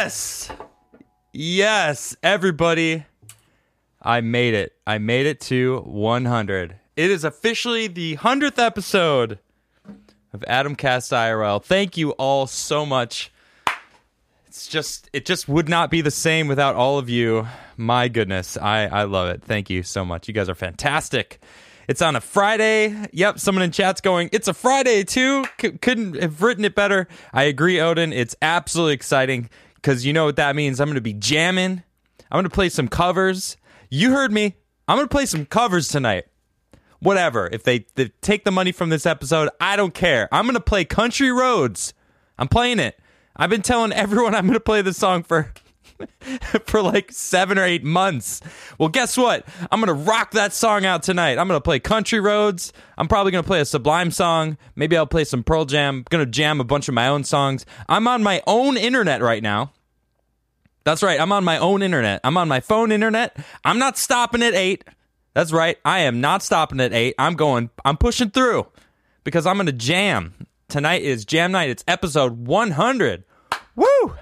Yes! Yes, everybody. I made it. I made it to 100. It is officially the 100th episode of Adamcast IRL. Thank you all so much. It just would not be the same without all of you. My goodness, I love it. Thank you so much. You guys are fantastic. It's on a Friday. Yep, someone in chat's going, it's a Friday too. Couldn't have written it better. I agree, Odin. It's absolutely exciting because you know what that means. I'm going to be jamming. I'm going to play some covers. You heard me. I'm going to play some covers tonight. Whatever. If they take the money from this episode, I don't care. I'm going to play Country Roads. I'm playing it. I've been telling everyone I'm going to play this song for like 7 or 8 months. Well, guess what? I'm going to rock that song out tonight. I'm going to play Country Roads. I'm probably going to play a Sublime song. Maybe I'll play some Pearl Jam. I'm going to jam a bunch of my own songs. I'm on my own internet right now. That's right. I'm on my own internet. I'm on my phone internet. I'm not stopping at 8. That's right. I am not stopping at 8. I'm pushing through because I'm going to jam. Tonight is jam night. It's episode 100. Woo!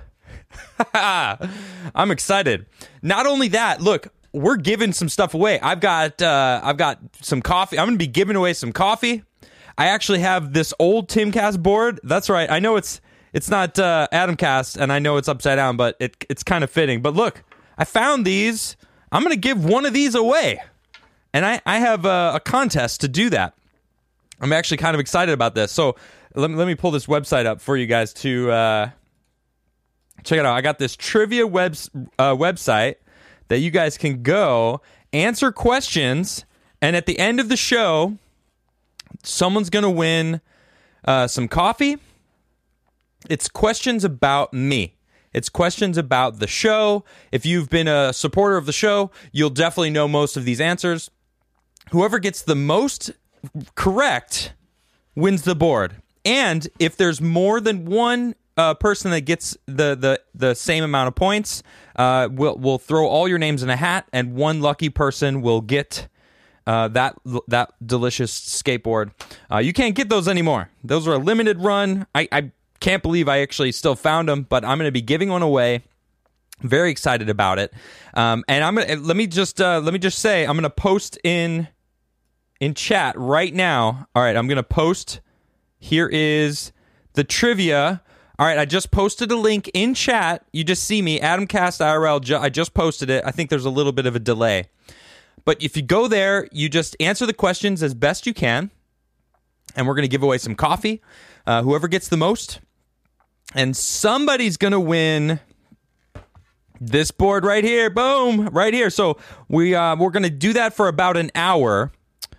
I'm excited. Not only that, look, we're giving some stuff away. I've got some coffee. I'm going to be giving away some coffee. I actually have this old Timcast board. That's right. I know it's not Adamcast, and I know it's upside down, but it's kind of fitting. But look, I found these. I'm going to give one of these away. And I have a contest to do that. I'm actually kind of excited about this. So let me pull this website up for you guys to check it out. I got this trivia website that you guys can go answer questions, and at the end of the show, someone's going to win some coffee. It's questions about me. It's questions about the show. If you've been a supporter of the show, you'll definitely know most of these answers. Whoever gets the most correct wins the board. And if there's more than one person that gets the same amount of points, we'll throw all your names in a hat, and one lucky person will get that delicious skateboard. You can't get those anymore. Those are a limited run. I can't believe I actually still found them, but I'm going to be giving one away. Very excited about it. And let me just say I'm going to post in chat right now. All right, I'm going to post. Here is the trivia. All right, I just posted a link in chat. You just see me, Adamcast IRL. I just posted it. I think there's a little bit of a delay. But if you go there, you just answer the questions as best you can. And we're going to give away some coffee. Whoever gets the most. And somebody's going to win this board right here. Boom, right here. So we're going to do that for about an hour.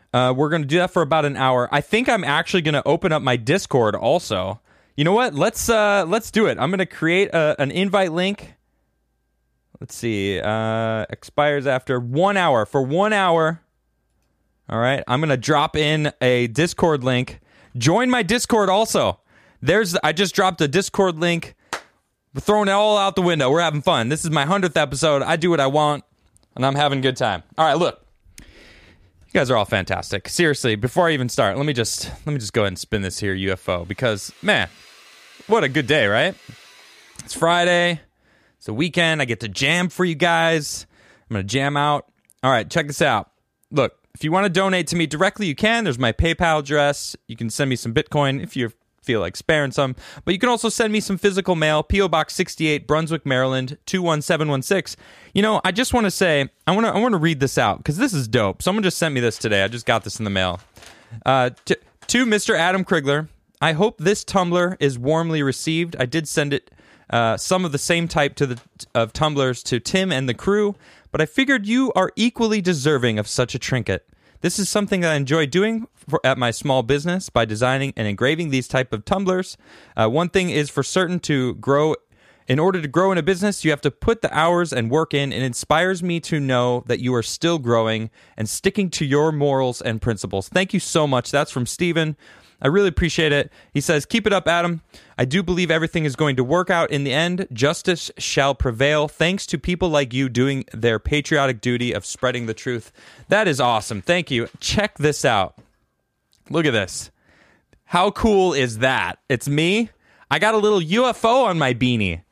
I think I'm actually going to open up my Discord also. You know what? Let's do it. I'm going to create an invite link. Let's see. Expires after 1 hour. For 1 hour. All right. I'm going to drop in a Discord link. Join my Discord also. I just dropped a Discord link. We're throwing it all out the window. We're having fun. This is my 100th episode. I do what I want, and I'm having a good time. All right, look. You guys are all fantastic. Seriously, before I even start, let me just go ahead and spin this here UFO because, man, what a good day, right? It's Friday. It's a weekend. I get to jam for you guys. I'm going to jam out. All right, check this out. Look, if you want to donate to me directly, you can. There's my PayPal address. You can send me some Bitcoin if you feel like sparing some. But you can also send me some physical mail. P.O. Box 68, Brunswick, Maryland, 21716. You know, I just want to say, I want to read this out because this is dope. Someone just sent me this today. I just got this in the mail. To Mr. Adam Krigler, I hope this tumbler is warmly received. I did send it some of the same type of tumblers to Tim and the crew, but I figured you are equally deserving of such a trinket. This is something that I enjoy doing at my small business by designing and engraving these type of tumblers. One thing is for certain to grow. In order to grow in a business, you have to put the hours and work in. It inspires me to know that you are still growing and sticking to your morals and principles. Thank you so much. That's from Steven. I really appreciate it. He says, keep it up, Adam. I do believe everything is going to work out in the end. Justice shall prevail thanks to people like you doing their patriotic duty of spreading the truth. That is awesome. Thank you. Check this out. Look at this. How cool is that? It's me. I got a little UFO on my beanie.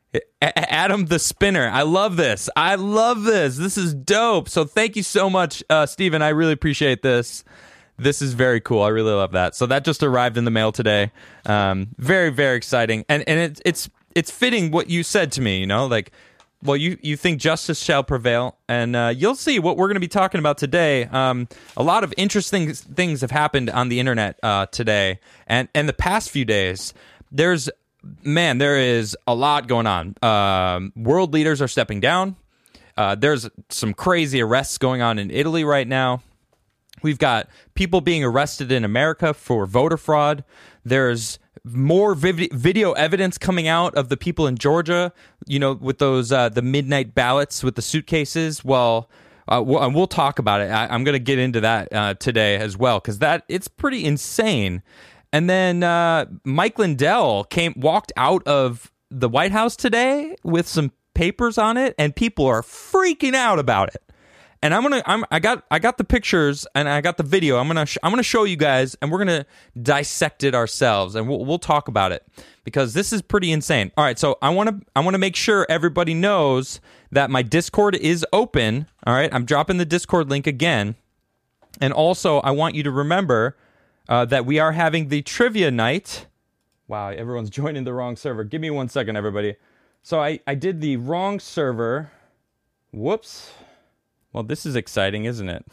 Adam the Spinner. I love this. This is dope. So thank you so much, Steven. I really appreciate this. This is very cool. I really love that. So that just arrived in the mail today. Very, very exciting. And it's fitting what you said to me, like, well, you think justice shall prevail, and you'll see what we're going to be talking about today. A lot of interesting things have happened on the internet today, and the past few days. There is a lot going on. World leaders are stepping down. There's some crazy arrests going on in Italy right now. We've got people being arrested in America for voter fraud. There's more video evidence coming out of the people in Georgia, with those the midnight ballots with the suitcases. Well, we'll talk about it. I'm going to get into that today as well, because it's pretty insane. And then Mike Lindell walked out of the White House today with some papers on it, and people are freaking out about it. And I got the pictures and I got the video. I'm gonna show you guys, and we're gonna dissect it ourselves, and we'll talk about it, because this is pretty insane. All right, so I want to make sure everybody knows that my Discord is open. All right, I'm dropping the Discord link again, and also I want you to remember that we are having the trivia night. Wow, everyone's joining the wrong server. Give me 1 second, everybody. So I did the wrong server. Whoops. Well, this is exciting, isn't it?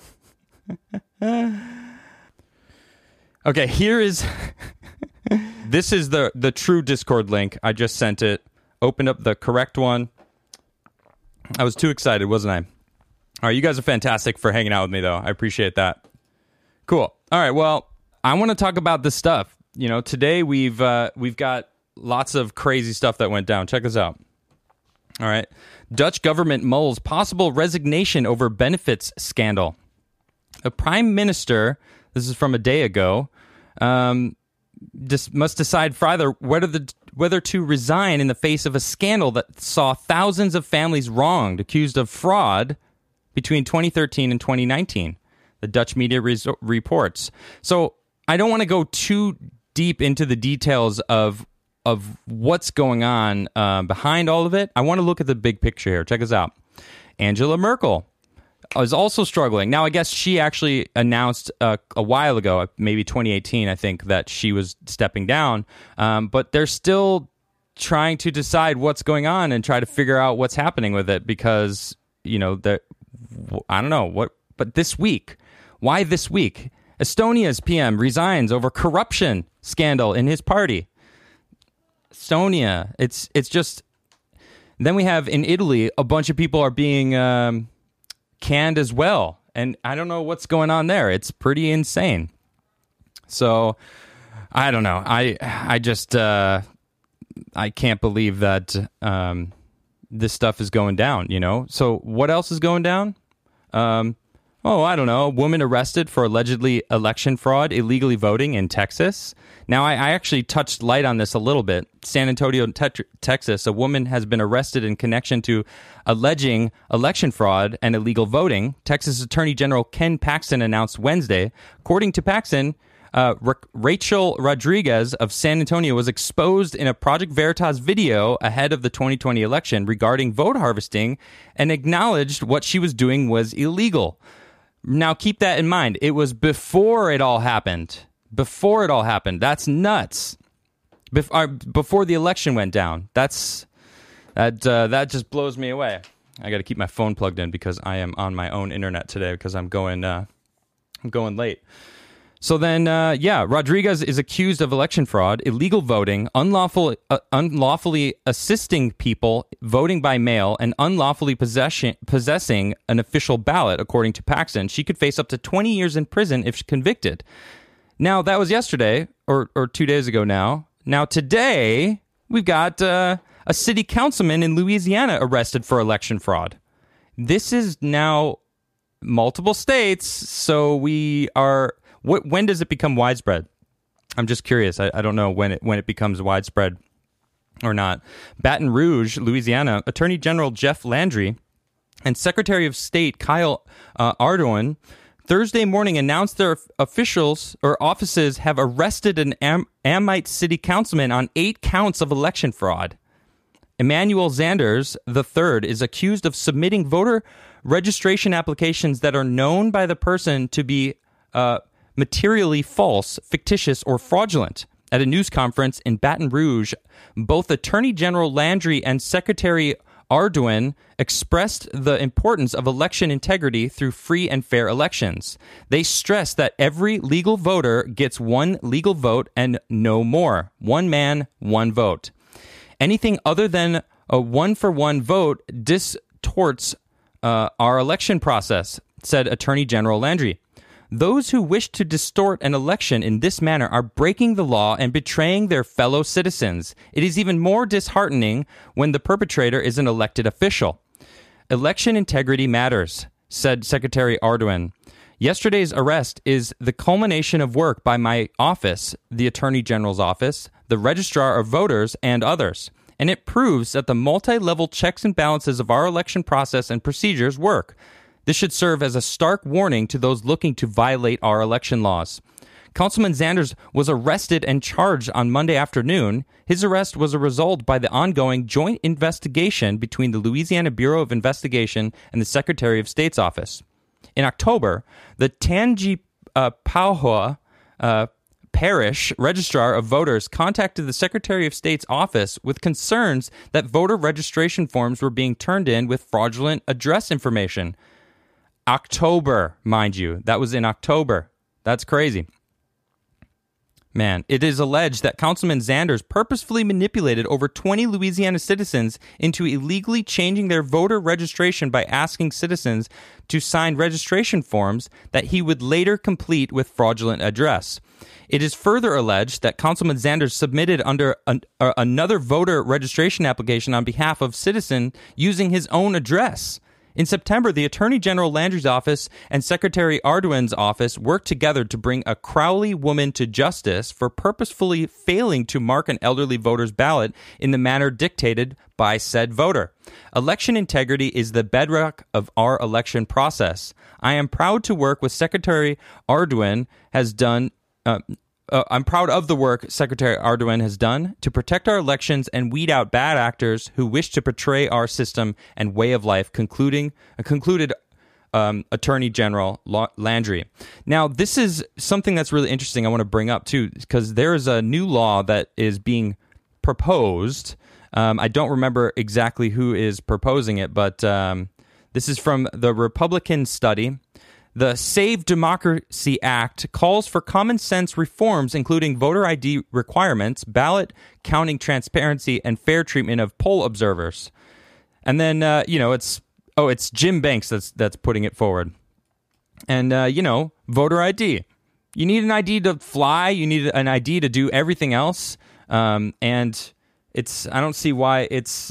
Okay, this is the true Discord link. I just sent it. Opened up the correct one. I was too excited, wasn't I? All right, you guys are fantastic for hanging out with me, though. I appreciate that. Cool. All right, well, I want to talk about this stuff. Today we've got lots of crazy stuff that went down. Check this out. All right. Dutch government mulls possible resignation over benefits scandal. A prime minister, this is from a day ago, must decide Friday whether to resign in the face of a scandal that saw thousands of families wronged, accused of fraud between 2013 and 2019. The Dutch media reports. So I don't want to go too deep into the details of what's going on behind all of it. I want to look at the big picture here. Check this out. Angela Merkel is also struggling. Now, I guess she actually announced a while ago, maybe 2018, I think, that she was stepping down. But they're still trying to decide what's going on and try to figure out what's happening with it, because, I don't know what. But this week, why this week? Estonia's PM resigns over corruption scandal in his party. Estonia. It's just. Then we have in Italy, a bunch of people are being canned as well, and I don't know what's going on there. It's pretty insane. So I don't know. I just I can't believe that this stuff is going down. So what else is going down? I don't know. A woman arrested for allegedly election fraud, illegally voting in Texas. Now, I actually touched light on this a little bit. San Antonio, Texas, a woman has been arrested in connection to alleging election fraud and illegal voting. Texas Attorney General Ken Paxton announced Wednesday. According to Paxton, Rachel Rodriguez of San Antonio was exposed in a Project Veritas video ahead of the 2020 election regarding vote harvesting, and acknowledged what she was doing was illegal. Now, keep that in mind. It was before it all happened. That's nuts. Before the election went down. That just blows me away. I got to keep my phone plugged in because I am on my own internet today because I'm going late. So then, Rodriguez is accused of election fraud, illegal voting, unlawfully assisting people voting by mail, and unlawfully possessing an official ballot, according to Paxton. She could face up to 20 years in prison if convicted. Now, that was yesterday, or 2 days ago now. Now, today, we've got a city councilman in Louisiana arrested for election fraud. This is now multiple states, so we are... When does it become widespread? I'm just curious. I don't know when it becomes widespread or not. Baton Rouge, Louisiana, Attorney General Jeff Landry and Secretary of State Kyle Ardoin Thursday morning announced their offices have arrested an Amite city councilman on 8 counts of election fraud. Emmanuel Zanders III is accused of submitting voter registration applications that are known by the person to be materially false, fictitious, or fraudulent. At a news conference in Baton Rouge, both Attorney General Landry and Secretary Ardoin expressed the importance of election integrity through free and fair elections. They stressed that every legal voter gets one legal vote and no more. One man, one vote. Anything other than a one-for-one vote distorts our election process, said Attorney General Landry. Those who wish to distort an election in this manner are breaking the law and betraying their fellow citizens. It is even more disheartening when the perpetrator is an elected official. Election integrity matters, said Secretary Ardoin. Yesterday's arrest is the culmination of work by my office, the Attorney General's office, the Registrar of Voters, and others. And it proves that the multi-level checks and balances of our election process and procedures work. This should serve as a stark warning to those looking to violate our election laws. Councilman Zanders was arrested and charged on Monday afternoon. His arrest was a result by the ongoing joint investigation between the Louisiana Bureau of Investigation and the Secretary of State's office. In October, the Tangipahoa Parish Registrar of Voters contacted the Secretary of State's office with concerns that voter registration forms were being turned in with fraudulent address information. October, mind you. That was in October. That's crazy. Man, it is alleged that Councilman Zanders purposefully manipulated over 20 Louisiana citizens into illegally changing their voter registration by asking citizens to sign registration forms that he would later complete with fraudulent address. It is further alleged that Councilman Zanders submitted under another voter registration application on behalf of citizen using his own address. In September, the Attorney General Landry's office and Secretary Ardoin's office worked together to bring a Crowley woman to justice for purposefully failing to mark an elderly voter's ballot in the manner dictated by said voter. Election integrity is the bedrock of our election process. I am proud to work with Secretary Ardoin has done. I'm proud of the work Secretary Ardoin has done to protect our elections and weed out bad actors who wish to betray our system and way of life, concluded Attorney General Landry. Now, this is something that's really interesting I want to bring up, too, because there is a new law that is being proposed. I don't remember exactly who is proposing it, but this is from the Republican study. The Save Democracy Act calls for common sense reforms, including voter ID requirements, ballot counting transparency, and fair treatment of poll observers. And then, it's Jim Banks that's putting it forward. And, voter ID. You need an ID to fly. You need an ID to do everything else. And I don't see why it's,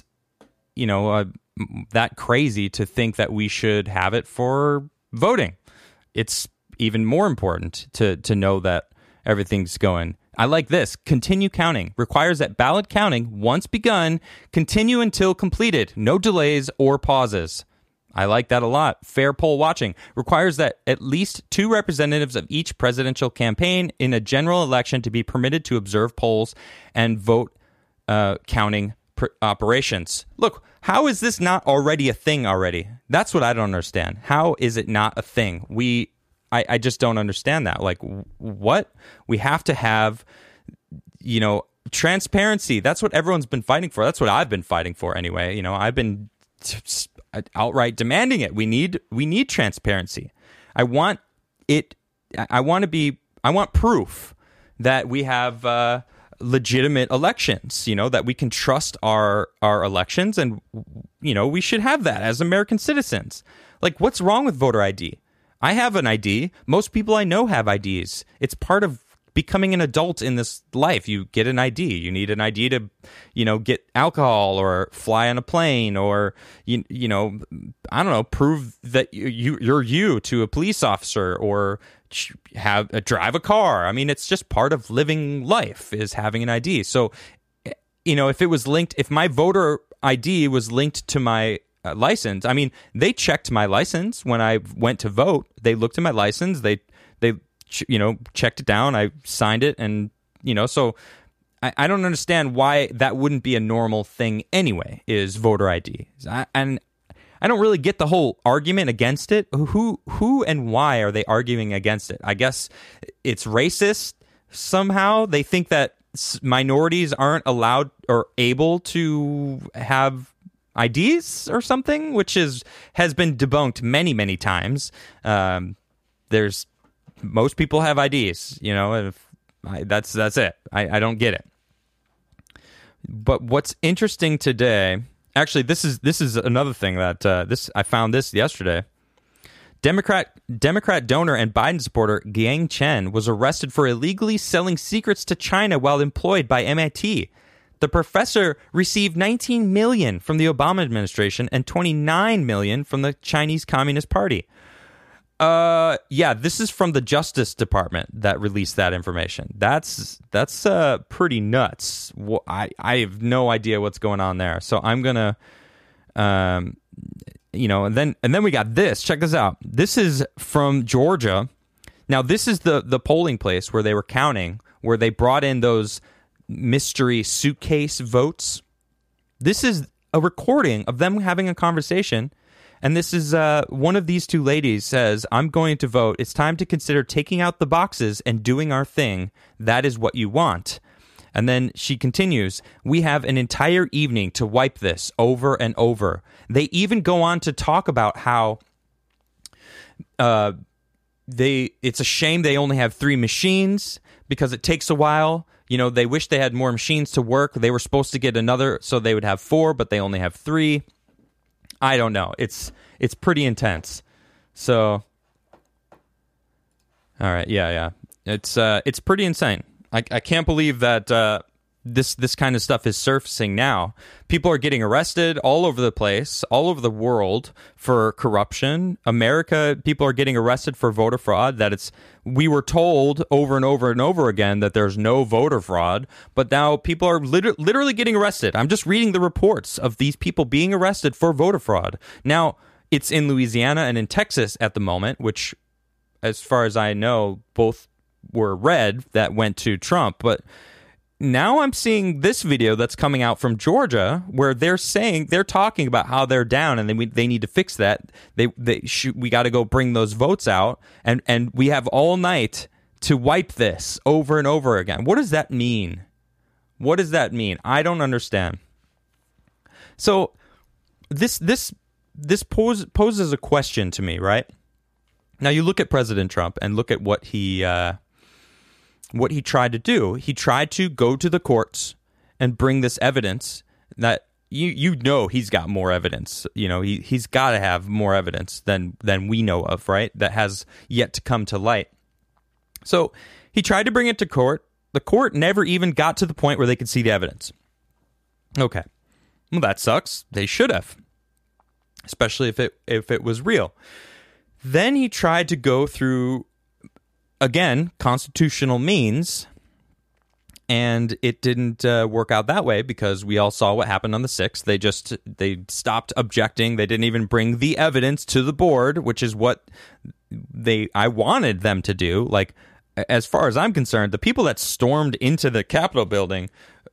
that crazy to think that we should have it for voting. It's even more important to know that everything's going. I like this. Continue counting. Requires that ballot counting, once begun, continue until completed. No delays or pauses. I like that a lot. Fair poll watching. Requires that at least 2 representatives of each presidential campaign in a general election to be permitted to observe polls and vote counting operations. Look, how is this not already a thing already? That's what I don't understand. How is it not a thing? I just don't understand that. Like, what? We have to have, transparency. That's what everyone's been fighting for. That's what I've been fighting for anyway. I've been outright demanding it. We need transparency. I want it. I want proof that we have legitimate elections, that we can trust our elections, and we should have that as American citizens. Like, what's wrong with voter ID? I have an ID. Most people I know have IDs. It's part of becoming an adult in this life. You get an ID. You need an ID to, get alcohol or fly on a plane or, I don't know, prove that you're you to a police officer or drive a car. I mean, it's just part of living life is having an ID. So, if my voter ID was linked to my license, I mean, they checked my license when I went to vote. They looked at my license. They checked it down. I signed it, and so I don't understand why that wouldn't be a normal thing anyway, is voter ID. And I don't really get the whole argument against it. Who and why are they arguing against it? I guess it's racist somehow. They think that minorities aren't allowed or able to have IDs or something, which has been debunked many, many times. Most people have IDs, that's it. I don't get it. But what's interesting today, actually, this is another thing that I found this yesterday. Democrat donor and Biden supporter Gang Chen was arrested for illegally selling secrets to China while employed by MIT. The professor received $19 million from the Obama administration and $29 million from the Chinese Communist Party. This is from the Justice Department that released that information. That's pretty nuts. I have no idea what's going on there. So I'm gonna, and then we got this. Check this out. This is from Georgia. Now this is the polling place where they were counting, where they brought in those mystery suitcase votes. This is a recording of them having a conversation. And this is one of these two ladies says, "I'm going to vote. It's time to consider taking out the boxes and doing our thing. That is what you want." And then she continues, "We have an entire evening to wipe this over and over." They even go on to talk about how it's a shame they only have 3 machines because it takes a while. They wish they had more machines to work. They were supposed to get another, so they would have 4, but they only have 3. I don't know. It's pretty intense. So, all right, yeah. It's pretty insane. I can't believe that this kind of stuff is surfacing now. People are getting arrested all over the place, all over the world for corruption. America, people are getting arrested for voter fraud. We were told over and over and over again that there's no voter fraud, but now people are literally getting arrested. I'm just reading the reports of these people being arrested for voter fraud. Now, it's in Louisiana and in Texas at the moment, which, as far as I know, both were red that went to Trump, but now I'm seeing this video that's coming out from Georgia where they're talking about how they're down and they need to fix that. We got to go bring those votes out and we have all night to wipe this over and over again. What does that mean? What does that mean? I don't understand. So this poses a question to me, right? Now you look at President Trump and look at what he tried to do. He tried to go to the courts and bring this evidence that he's got more evidence. He's got to have more evidence than we know of, right? That has yet to come to light. So he tried to bring it to court. The court never even got to the point where they could see the evidence. Okay. Well, that sucks. They should have, especially if it was real. Then he tried to go through, again, constitutional means, and it didn't work out that way because we all saw what happened on the 6th. They stopped objecting. They didn't even bring the evidence to the board, which is what I wanted them to do. Like, as far as I'm concerned, the people that stormed into the Capitol building,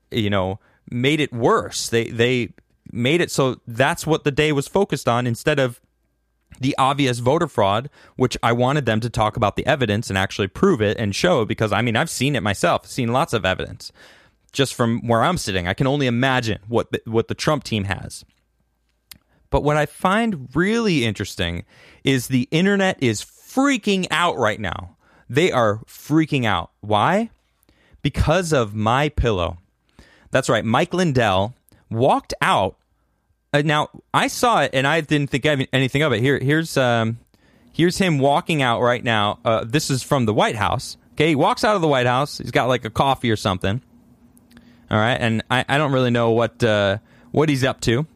made it worse. They made it so that's what the day was focused on instead of the obvious voter fraud, which I wanted them to talk about the evidence and actually prove it and show, because I've seen it myself. I've seen lots of evidence just from where I'm sitting. I can only imagine what the Trump team has. But what I find really interesting is the internet is freaking out right now. They are freaking out. Why? Because of MyPillow. That's right. Mike Lindell walked out. Now, I saw it, and I didn't think anything of it. Here's him walking out right now. This is from the White House. Okay, he walks out of the White House. He's got like a coffee or something. All right, and I don't really know what he's up to.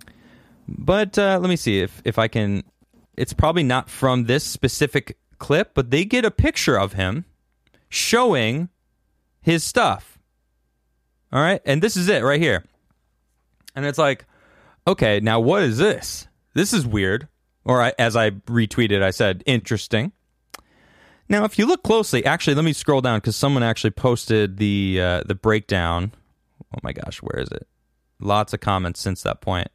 But let me see if I can. It's probably not from this specific clip, but they get a picture of him showing his stuff. All right, and this is it right here. And it's like, okay, now what is this? This is weird. Or as I retweeted, I said, interesting. Now, if you look closely, actually, let me scroll down because someone actually posted the breakdown. Oh my gosh, where is it? Lots of comments since that point.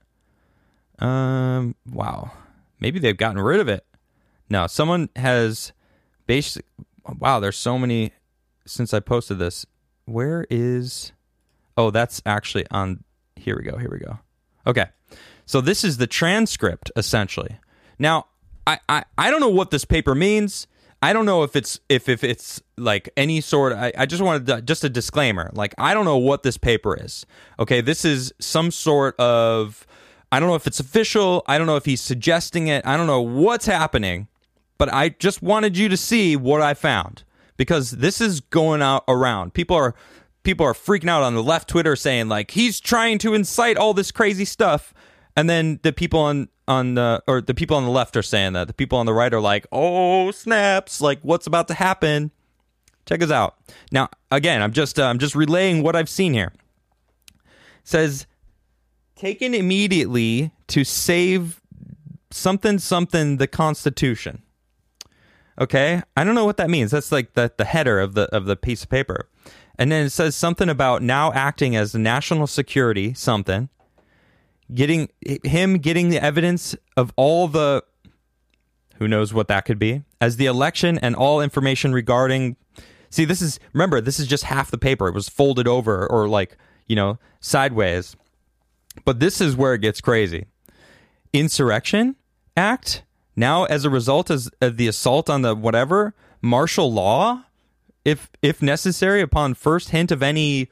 Wow. Maybe they've gotten rid of it. No, someone has basically... Wow, there's so many since I posted this. Where is... Oh, that's actually on... Here we go. Okay. So this is the transcript, essentially. Now, I don't know what this paper means. I don't know if it's like any sort of, I just wanted to, just a disclaimer. Like, I don't know what this paper is. Okay, this is some sort of, I don't know if it's official. I don't know if he's suggesting it. I don't know what's happening. But I just wanted you to see what I found. Because this is going out around. People are freaking out on the left Twitter saying, like, he's trying to incite all this crazy stuff. And then the people on the people on the left are saying that. The people on the right are like, oh, snaps, like, what's about to happen? Check us out. Now, again, I'm just relaying what I've seen here. It says, taken immediately to save something the Constitution. Okay? I don't know what that means. That's like the header of the piece of paper. And then it says something about now acting as national security, something. Getting the evidence of all the, who knows what that could be, as the election and all information regarding. See, this is just half the paper. It was folded over or like, sideways. But this is where it gets crazy. Insurrection Act, now as a result of the assault on the whatever, martial law, if necessary, upon first hint of any,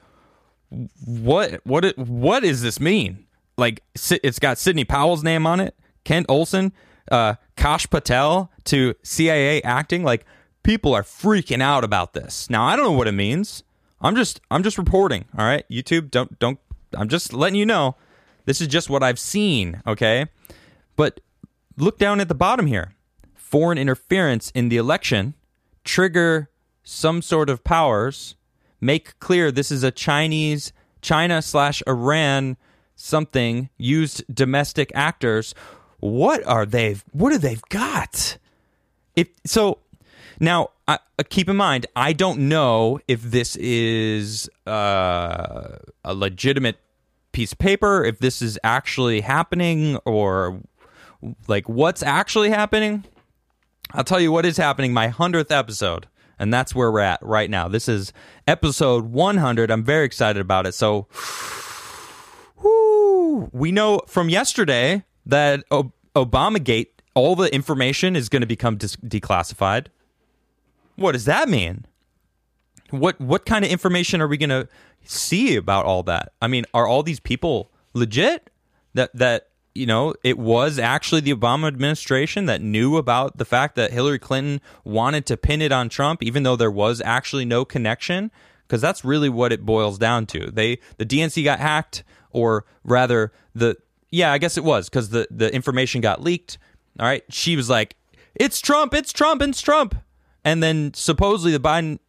what does this mean? Like, it's got Sidney Powell's name on it, Kent Olson, Kash Patel to CIA acting. Like, people are freaking out about this. Now, I don't know what it means. I'm just reporting. All right, YouTube, don't. I'm just letting you know. This is just what I've seen. Okay, but look down at the bottom here. Foreign interference in the election, trigger some sort of powers. Make clear this is a China/Iran. Something used domestic actors. What have they got? Now, keep in mind, I don't know if this is a legitimate piece of paper, if this is actually happening, or like what's actually happening. I'll tell you what is happening. My 100th episode, and that's where we're at right now. This is episode 100. I'm very excited about it. So. We know from yesterday that Obamagate, all the information is going to become declassified. What does that mean? What kind of information are we going to see about all that? I mean, are all these people legit? That it was actually the Obama administration that knew about the fact that Hillary Clinton wanted to pin it on Trump, even though there was actually no connection? Because that's really what it boils down to. The DNC got hacked. Or rather, I guess it was because the information got leaked. All right. She was like, it's Trump. And then supposedly Biden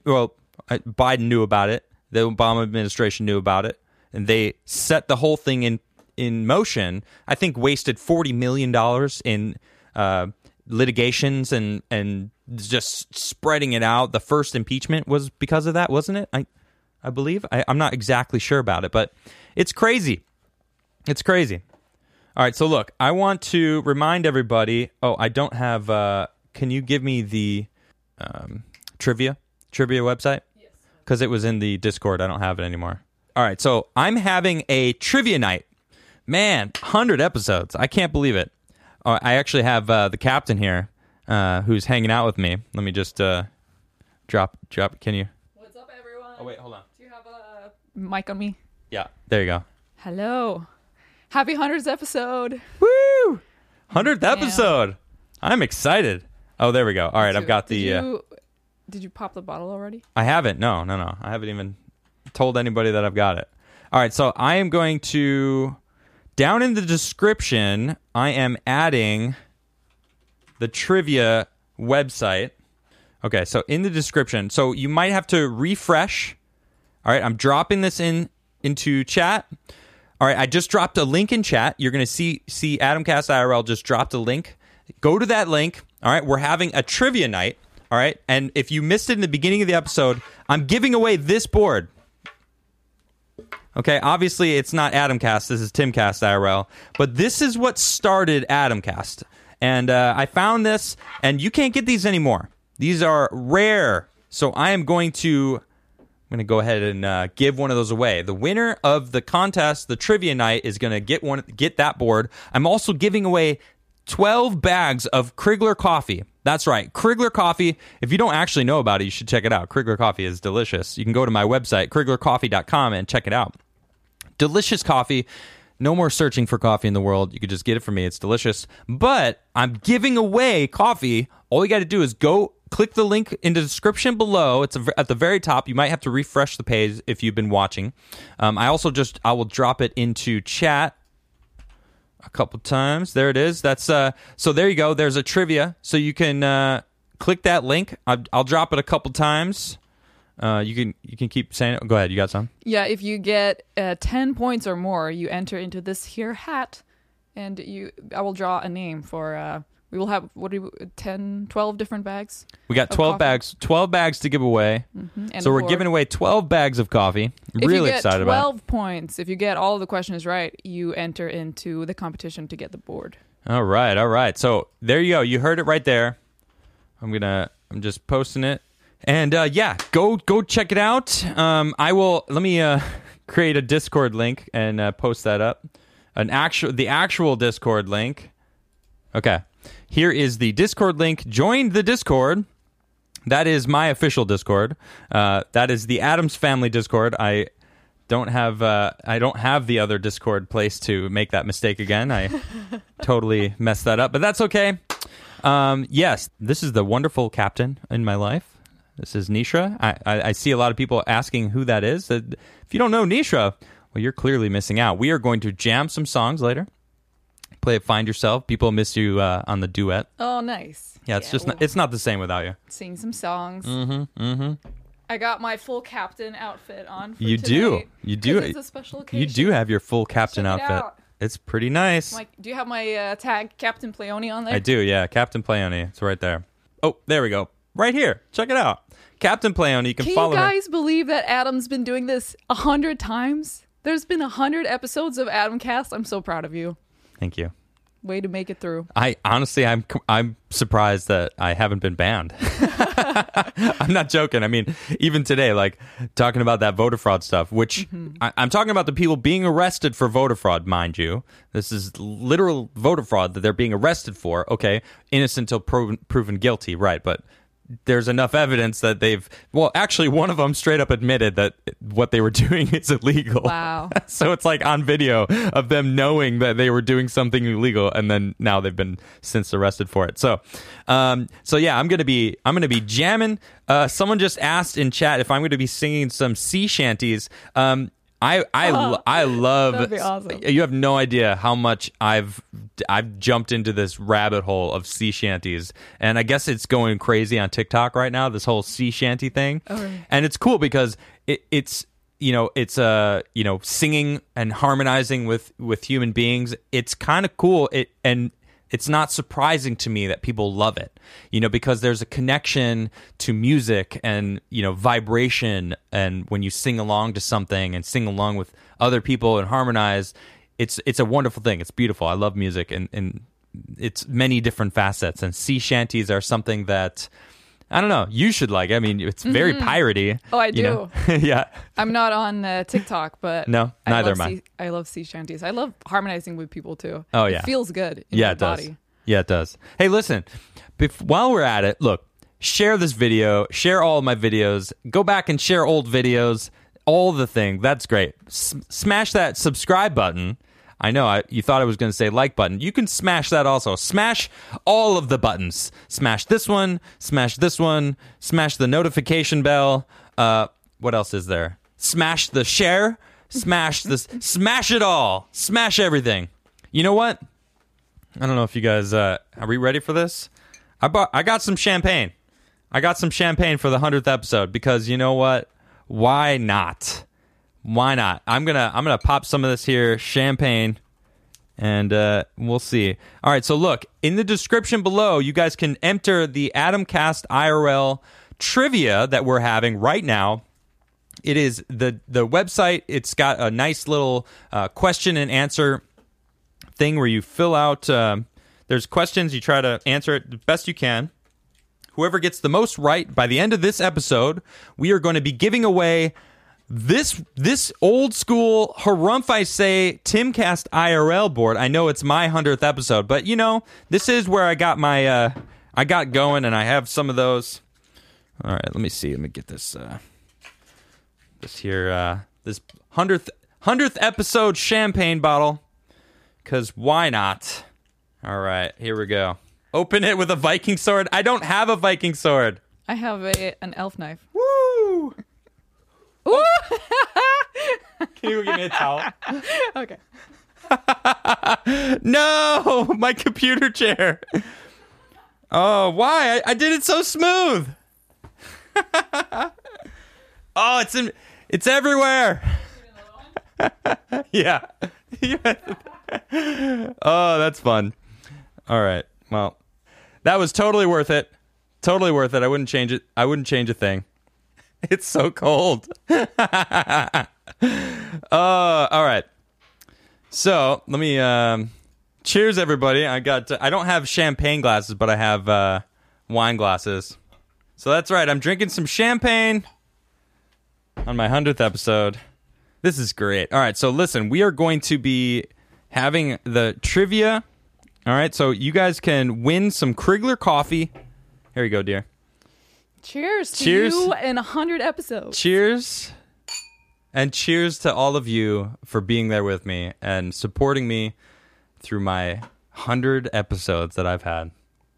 knew about it. The Obama administration knew about it. And they set the whole thing in motion. I think wasted $40 million in litigations and just spreading it out. The first impeachment was because of that, wasn't it? I believe. I'm not exactly sure about it, but it's crazy. It's crazy. All right, so look, I want to remind everybody. Oh, I don't have. Can you give me the trivia website? Yes. Because it was in the Discord. I don't have it anymore. All right, so I'm having a trivia night. Man, 100 episodes. I can't believe it. I actually have the captain here who's hanging out with me. Let me just drop. Can you? What's up, everyone? Oh, wait, hold on. Do you have a mic on me? Yeah, there you go. Hello. Happy 100th episode. Woo! 100th episode. I'm excited. Oh, there we go. All right, I've got the... Did you pop the bottle already? I haven't. No. I haven't even told anybody that I've got it. All right, so I am going to... Down in the description, I am adding the trivia website. Okay, so in the description, so you might have to refresh. All right, I'm dropping this into chat. All right, I just dropped a link in chat. You're going to see Adamcast IRL just dropped a link. Go to that link. All right, we're having a trivia night All right. And if you missed it in the beginning of the episode, I'm giving away this board. Okay. Obviously, it's not Adamcast. This is Timcast IRL. But this is what started Adamcast. And I found this, and you can't get these anymore. These are rare. So I'm going to go ahead and give one of those away. The winner of the contest, the trivia night, is going to get that board. I'm also giving away 12 bags of Krigler coffee. That's right, Krigler coffee. If you don't actually know about it, you should check it out. Krigler coffee is delicious. You can go to my website, kriglercoffee.com, and check it out. Delicious coffee. No more searching for coffee in the world. You could just get it from me. It's delicious. But I'm giving away coffee. All you got to do is go click the link in the description below. It's at the very top. You might have to refresh the page if you've been watching. I will drop it into chat a couple times. There it is. That's so there you go. There's a trivia. So you can click that link. I'll drop it a couple times. You can keep saying it. Go ahead. You got some? Yeah, if you get 10 points or more, you enter into this here hat, and I will draw a name for. We will have 12 different bags. We got 12 bags. 12 bags to give away. Mm-hmm. So we're giving away 12 bags of coffee. Really excited about it. 12 points. If you get all of the questions right, you enter into the competition to get the board. All right. So there you go. You heard it right there. I'm just posting it. And go check it out. Let me create a Discord link and post that up. The actual Discord link. Okay. Here is the Discord link. Join the Discord. That is my official Discord. That is the Addams Family Discord. I don't have the other Discord place to make that mistake again. I totally messed that up, but that's okay. Yes, this is the wonderful captain in my life. This is Nishra. I see a lot of people asking who that is. If you don't know Nishra, well, you're clearly missing out. We are going to jam some songs later. Play Find Yourself. People miss you on the duet. Oh, nice. Yeah, it's not the same without you. Sing some songs. Mm-hmm. I got my full captain outfit on for You tonight, do. It's a special occasion. You do have your full captain Check it outfit. out. It's pretty nice. Do you have my tag Captain Pleione on there? I do, yeah. Captain Pleione. It's right there. Oh, there we go. Right here. Check it out. Captain Pleione. You can follow her. Can you guys believe that Adam's been doing this 100 times? There's been 100 episodes of Adamcast. I'm so proud of you. Thank you. Way to make it through. I'm surprised that I haven't been banned. I'm not joking. I mean, even today, like talking about that voter fraud stuff, which I'm talking about the people being arrested for voter fraud, mind you. This is literal voter fraud that they're being arrested for. Okay, innocent until proven guilty, right? But there's enough evidence that actually one of them straight up admitted that what they were doing is illegal. Wow. So it's like on video of them knowing that they were doing something illegal, and then now they've been since arrested for it. So yeah, I'm gonna be jamming. Someone just asked in chat if I'm gonna be singing some sea shanties. I love. That'd be awesome. You have no idea how much I've jumped into this rabbit hole of sea shanties, and I guess it's going crazy on TikTok right now. This whole sea shanty thing, and it's cool because it's singing and harmonizing with human beings. It's kind of cool. It's not surprising to me that people love it, because there's a connection to music and, vibration. And when you sing along to something and sing along with other people and harmonize, it's a wonderful thing. It's beautiful. I love music and it's many different facets. And sea shanties are something that, I don't know, you should like. I mean, it's very piratey. Oh, I do. Yeah. I'm not on TikTok, but no, neither am I. I love sea shanties. I love harmonizing with people too. Oh, yeah. It feels good in my body. Yeah, it does. Hey, listen, while we're at it, look, share this video, share all of my videos, go back and share old videos, all the thing. That's great. Smash that subscribe button. I know you thought I was going to say like button. You can smash that also. Smash all of the buttons. Smash this one. Smash this one. Smash the notification bell. What else is there? Smash the share. Smash this. Smash it all. Smash everything. You know what? I don't know if you guys are we ready for this? I got some champagne. I got some champagne for the 100th episode because you know what? Why not? Why not? I'm gonna pop some of this here champagne And we'll see. All right, so look, in the description below, you guys can enter the Adamcast IRL trivia that we're having right now. It is the website. It's got a nice little question and answer thing where you fill out. There's questions. You try to answer it the best you can. Whoever gets the most right by the end of this episode, we are going to be giving away this old school Harumph I Say Timcast IRL board. I know it's my 100th episode, but you know, this is where I got my I got going, and I have some of those. All right, let me see. Let me get this this 100th episode champagne bottle, cuz why not? All right, here we go. Open it with a Viking sword. I don't have a Viking sword. I have an elf knife. Woo! Ooh! Can you give me a towel? Okay. No, my computer chair. Oh, why? I did it so smooth. Oh, it's everywhere. Yeah. Oh, that's fun. All right. Well, that was totally worth it. Totally worth it. I wouldn't change it. I wouldn't change a thing. It's so cold. All right. So let me cheers, everybody. I don't have champagne glasses, but I have wine glasses. So that's right. I'm drinking some champagne on my 100th episode. This is great. All right. So listen, we are going to be having the trivia. All right. So you guys can win some Krigler coffee. Here you go, dear. Cheers to Cheers. you in 100 episodes. Cheers. And cheers to all of you for being there with me and supporting me through my 100 episodes that I've had.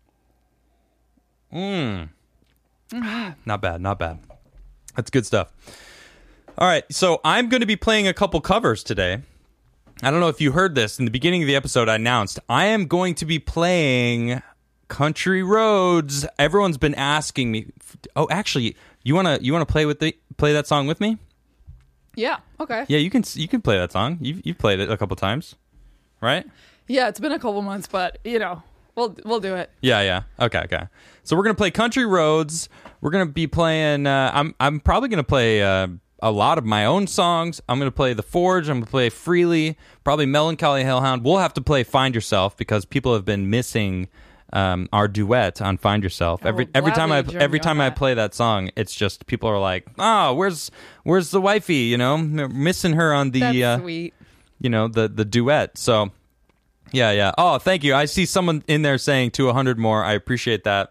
Not bad, not bad. That's good stuff. All right, so I'm going to be playing a couple covers today. I don't know if you heard this. In the beginning of the episode, I announced I am going to be playing Country Roads. Everyone's been asking me. Oh, actually, you wanna play that song with me? Yeah. Okay. Yeah, you can play that song. You've played it a couple times, right? Yeah, it's been a couple months, but you know, we'll do it. Yeah. Okay. So we're gonna play Country Roads. We're gonna be playing. I'm probably gonna play a lot of my own songs. I'm gonna play The Forge. I'm gonna play Freely. Probably Melancholy Hellhound. We'll have to play Find Yourself because people have been missing our duet on Find Yourself. Every time I play that song, it's just people are like, "Oh, where's the wifey?" You know, missing her on the That's sweet. You know, the duet. So yeah. Oh, thank you. I see someone in there saying to 100 more. I appreciate that.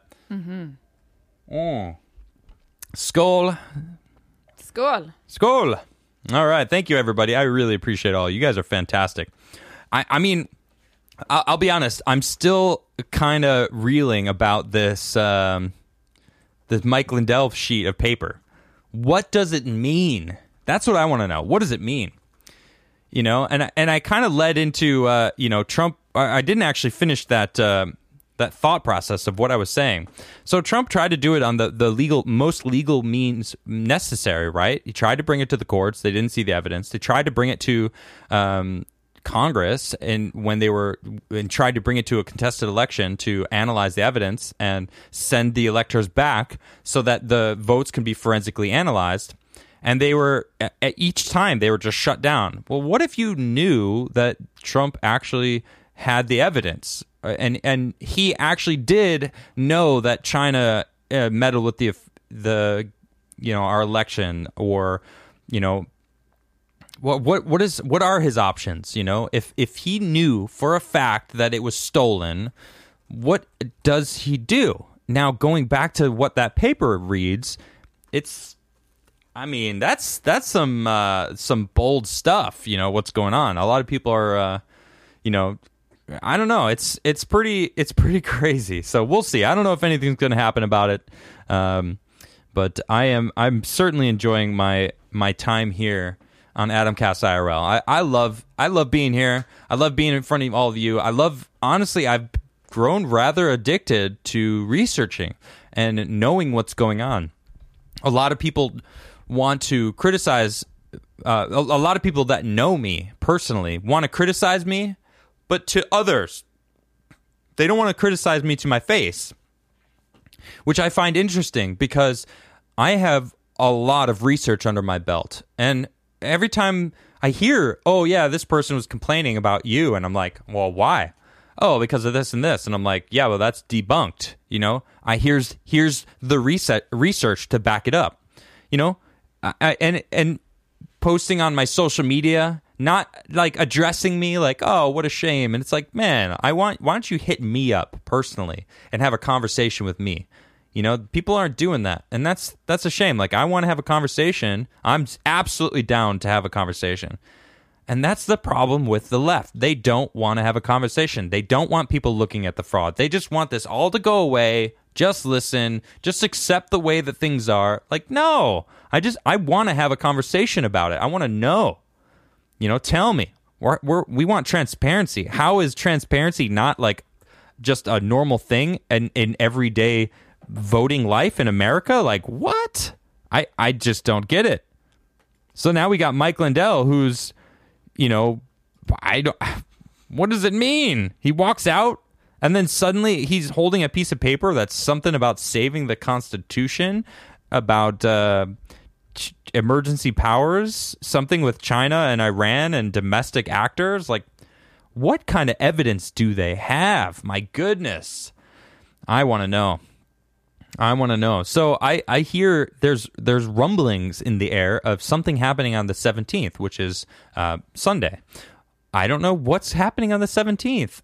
Skål. Skål. All right, thank you, everybody. I really appreciate all. You guys are fantastic. I mean, I'll be honest. I'm still kind of reeling about this this Mike Lindell sheet of paper. What does it mean? That's what I want to know. What does it mean? You know, and I kind of led into Trump. I didn't actually finish that thought process of what I was saying. So Trump tried to do it on the most legal means necessary, right? He tried to bring it to the courts. They didn't see the evidence. They tried to bring it to Congress, and tried to bring it to a contested election to analyze the evidence and send the electors back so that the votes can be forensically analyzed. And they were, at each time, they were just shut down. Well, what if you knew that Trump actually had the evidence, and he actually did know that China meddled with the our election, or what are his options? If he knew for a fact that it was stolen, what does he do? Now, going back to what that paper reads, that's some bold stuff. What's going on. A lot of people are I don't know. It's pretty crazy. So we'll see. I don't know if anything's going to happen about it. But I'm certainly enjoying my time here on Adamcast IRL. I love being here. I love being in front of all of you. Honestly, I've grown rather addicted to researching and knowing what's going on. A lot of people want to criticize. A lot of people that know me personally want to criticize me, but to others. They don't want to criticize me to my face, which I find interesting because I have a lot of research under my belt. And every time I hear, oh, yeah, this person was complaining about you, and I'm like, well, why? Oh, because of this and this. And I'm like, yeah, well, that's debunked. You know, here's the research to back it up. You know, and posting on my social media, not like addressing me like, oh, what a shame. And it's like, man, why don't you hit me up personally and have a conversation with me? You know, people aren't doing that. And that's a shame. Like, I want to have a conversation. I'm absolutely down to have a conversation. And that's the problem with the left. They don't want to have a conversation. They don't want people looking at the fraud. They just want this all to go away. Just listen. Just accept the way that things are. Like, no. I want to have a conversation about it. I want to know. You know, tell me. We want transparency. How is transparency not like just a normal thing in everyday voting life in America? Like, what? I just don't get it. So now we got Mike Lindell, who's, you know, what does it mean? He walks out and then suddenly he's holding a piece of paper that's something about saving the Constitution, about emergency powers, something with China and Iran and domestic actors. Like, what kind of evidence do they have? My goodness. I want to know. So I hear there's rumblings in the air of something happening on the 17th, which is Sunday. I don't know what's happening on the 17th.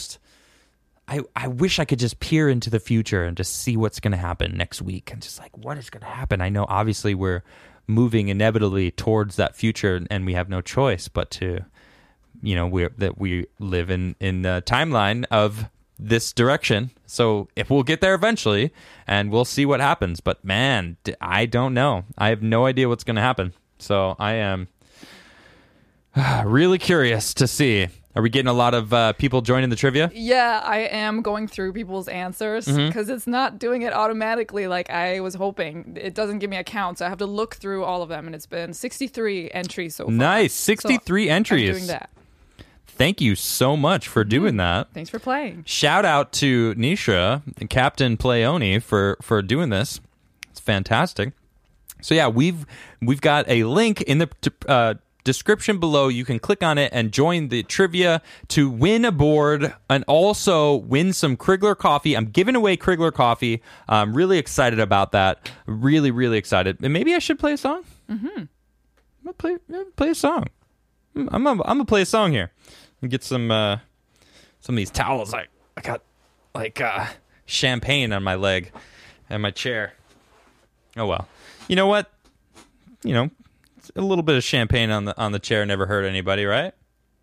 I wish I could just peer into the future and just see what's going to happen next week. And just like, what is going to happen? I know obviously we're moving inevitably towards that future and we have no choice but to, you know, we live in the timeline of this direction. So if we'll get there eventually and we'll see what happens. But man, I don't know. I have no idea what's going to happen. So I am really curious to see. Are we getting a lot of people joining the trivia? Yeah, I am going through people's answers because it's not doing it automatically like I was hoping. It doesn't give me a count, so I have to look through all of them, and it's been 63 entries so far. Nice, 63 entries. I'm doing that. Thank you so much for doing that. Thanks for playing. Shout out to Nisha and Captain Playoni for doing this. It's fantastic. So yeah, we've got a link in the description below. You can click on it and join the trivia to win a board and also win some Krigler coffee. I'm giving away Krigler coffee. I'm really excited about that. Really, really excited. And maybe I should play a song. I'm gonna play a song. I'm gonna play a song here. And get some of these towels. I got like champagne on my leg and my chair. Oh well. You know what? You know, a little bit of champagne on the chair never hurt anybody, right?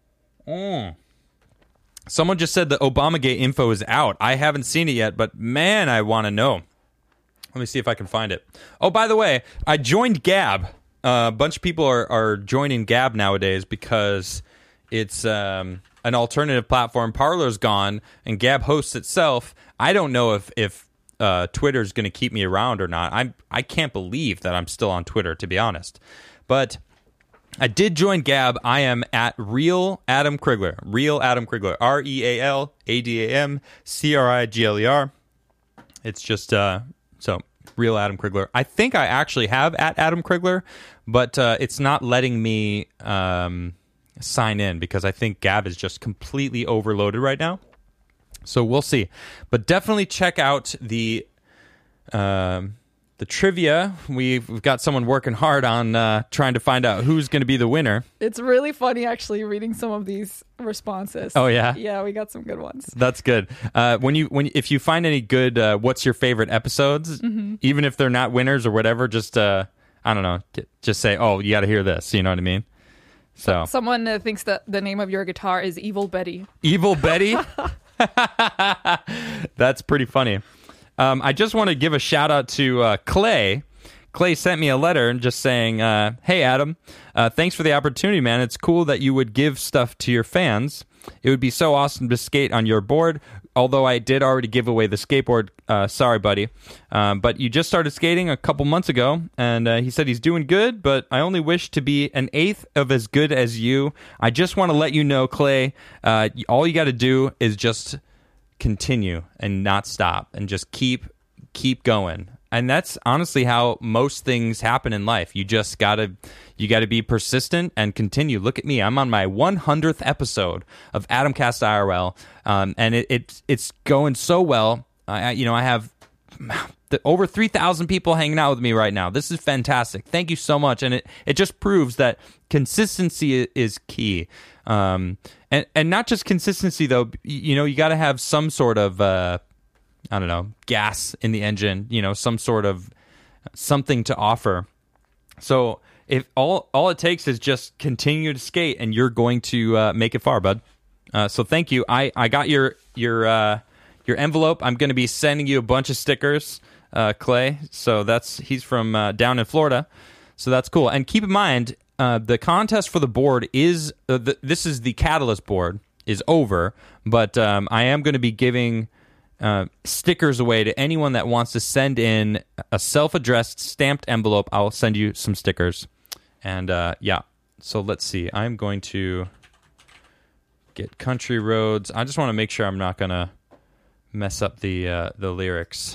Someone just said the Obamagate info is out. I haven't seen it yet, but man, I want to know. Let me see if I can find it. Oh, by the way, I joined Gab. A bunch of people are joining Gab nowadays because it's an alternative platform. Parler's gone, and Gab hosts itself. I don't know if Twitter's going to keep me around or not. I can't believe that I'm still on Twitter, to be honest. But I did join Gab. I am at Real Adam Krigler. Real Adam Krigler. RealAdamCrigler. It's just so Real Adam Krigler. I think I actually have at Adam Krigler, but it's not letting me sign in because I think Gab is just completely overloaded right now. So we'll see. But definitely check out the trivia. We've got someone working hard on trying to find out who's going to be the winner. It's really funny actually reading some of these responses. Oh yeah, yeah, we got some good ones. That's good. If you find any good, what's your favorite episodes? Even if they're not winners or whatever, just I don't know, just say, oh, you got to hear this. You know what I mean? So someone thinks that the name of your guitar is Evil Betty. Evil Betty. That's pretty funny. I just want to give a shout out to Clay. Clay sent me a letter just saying, hey, Adam, thanks for the opportunity, man. It's cool that you would give stuff to your fans. It would be so awesome to skate on your board, although I did already give away the skateboard. Sorry, buddy. But you just started skating a couple months ago, and he said he's doing good, but I only wish to be an eighth of as good as you. I just want to let you know, Clay, all you got to do is just continue and not stop and just keep going. And that's honestly how most things happen in life. You just gotta be persistent and continue. Look at me. I'm on my 100th episode of Adamcast IRL, and it's going so well. I have over 3,000 people hanging out with me right now. This is fantastic. Thank you so much. And it just proves that consistency is key. And not just consistency, though. You got to have some sort of gas in the engine, some sort of something to offer. So if all it takes is just continue to skate, and you're going to make it far, bud. So thank you. I got your envelope. I'm going to be sending you a bunch of stickers, Clay. So he's from down in Florida. So that's cool. And keep in mind, the contest for the board is this is the Catalyst board is over, but I am going to be giving stickers away to anyone that wants to send in a self-addressed stamped envelope. I'll send you some stickers. And so let's see. I'm going to get Country Roads. I just want to make sure I'm not going to mess up the lyrics,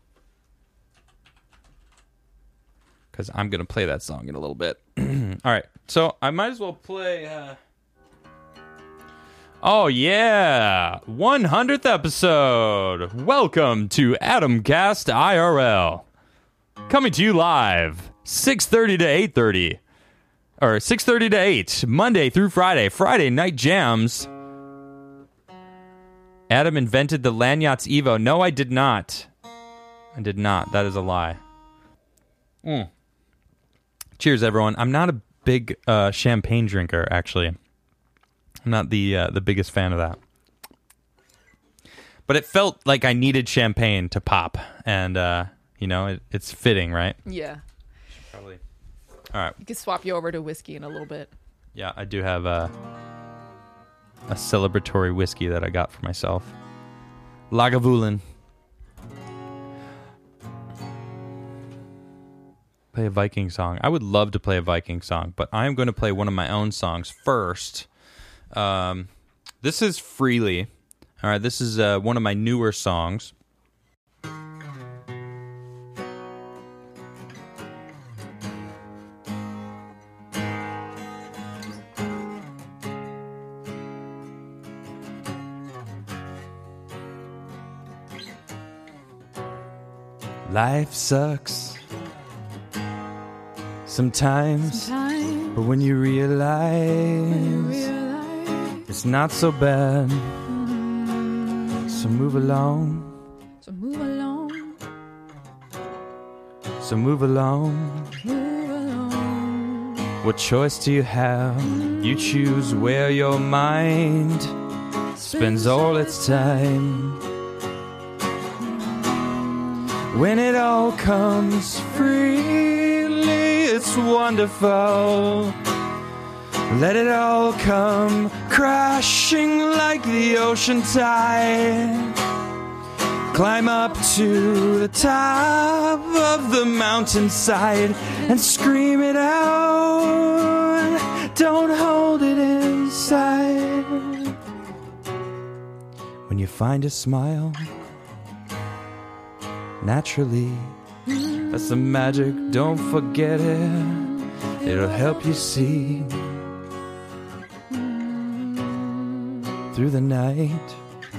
because I'm going to play that song in a little bit. All right. So I might as well play... Oh, yeah. 100th episode. Welcome to Adamcast IRL. Coming to you live, 6:30 to 8:30. Or 6:30 to 8, Monday through Friday. Friday night jams. Adam invented the Lanyards Evo. No, I did not. I did not. That is a lie. Cheers, everyone. I'm not a big champagne drinker, actually. I'm not the biggest fan of that. But it felt like I needed champagne to pop. And, it's fitting, right? Yeah. Probably. All right. You could swap you over to whiskey in a little bit. Yeah, I do have a celebratory whiskey that I got for myself. Lagavulin. Play a Viking song. I would love to play a Viking song, but I'm going to play one of my own songs first. This is Freely. All right, this is one of my newer songs. Life sucks sometimes, but when you realize it's not so bad, so move along. So move along. So move along. Move along. What choice do you have? You choose where your mind spends all its time. When it all comes freely, it's wonderful. Let it all come crashing like the ocean tide. Climb up to the top of the mountainside and scream it out. Don't hold it inside. When you find a smile, naturally, that's the magic, don't forget it. It'll help you see through the night,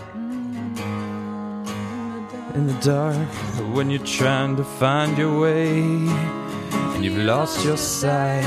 in the dark, when you're trying to find your way and you've lost your sight.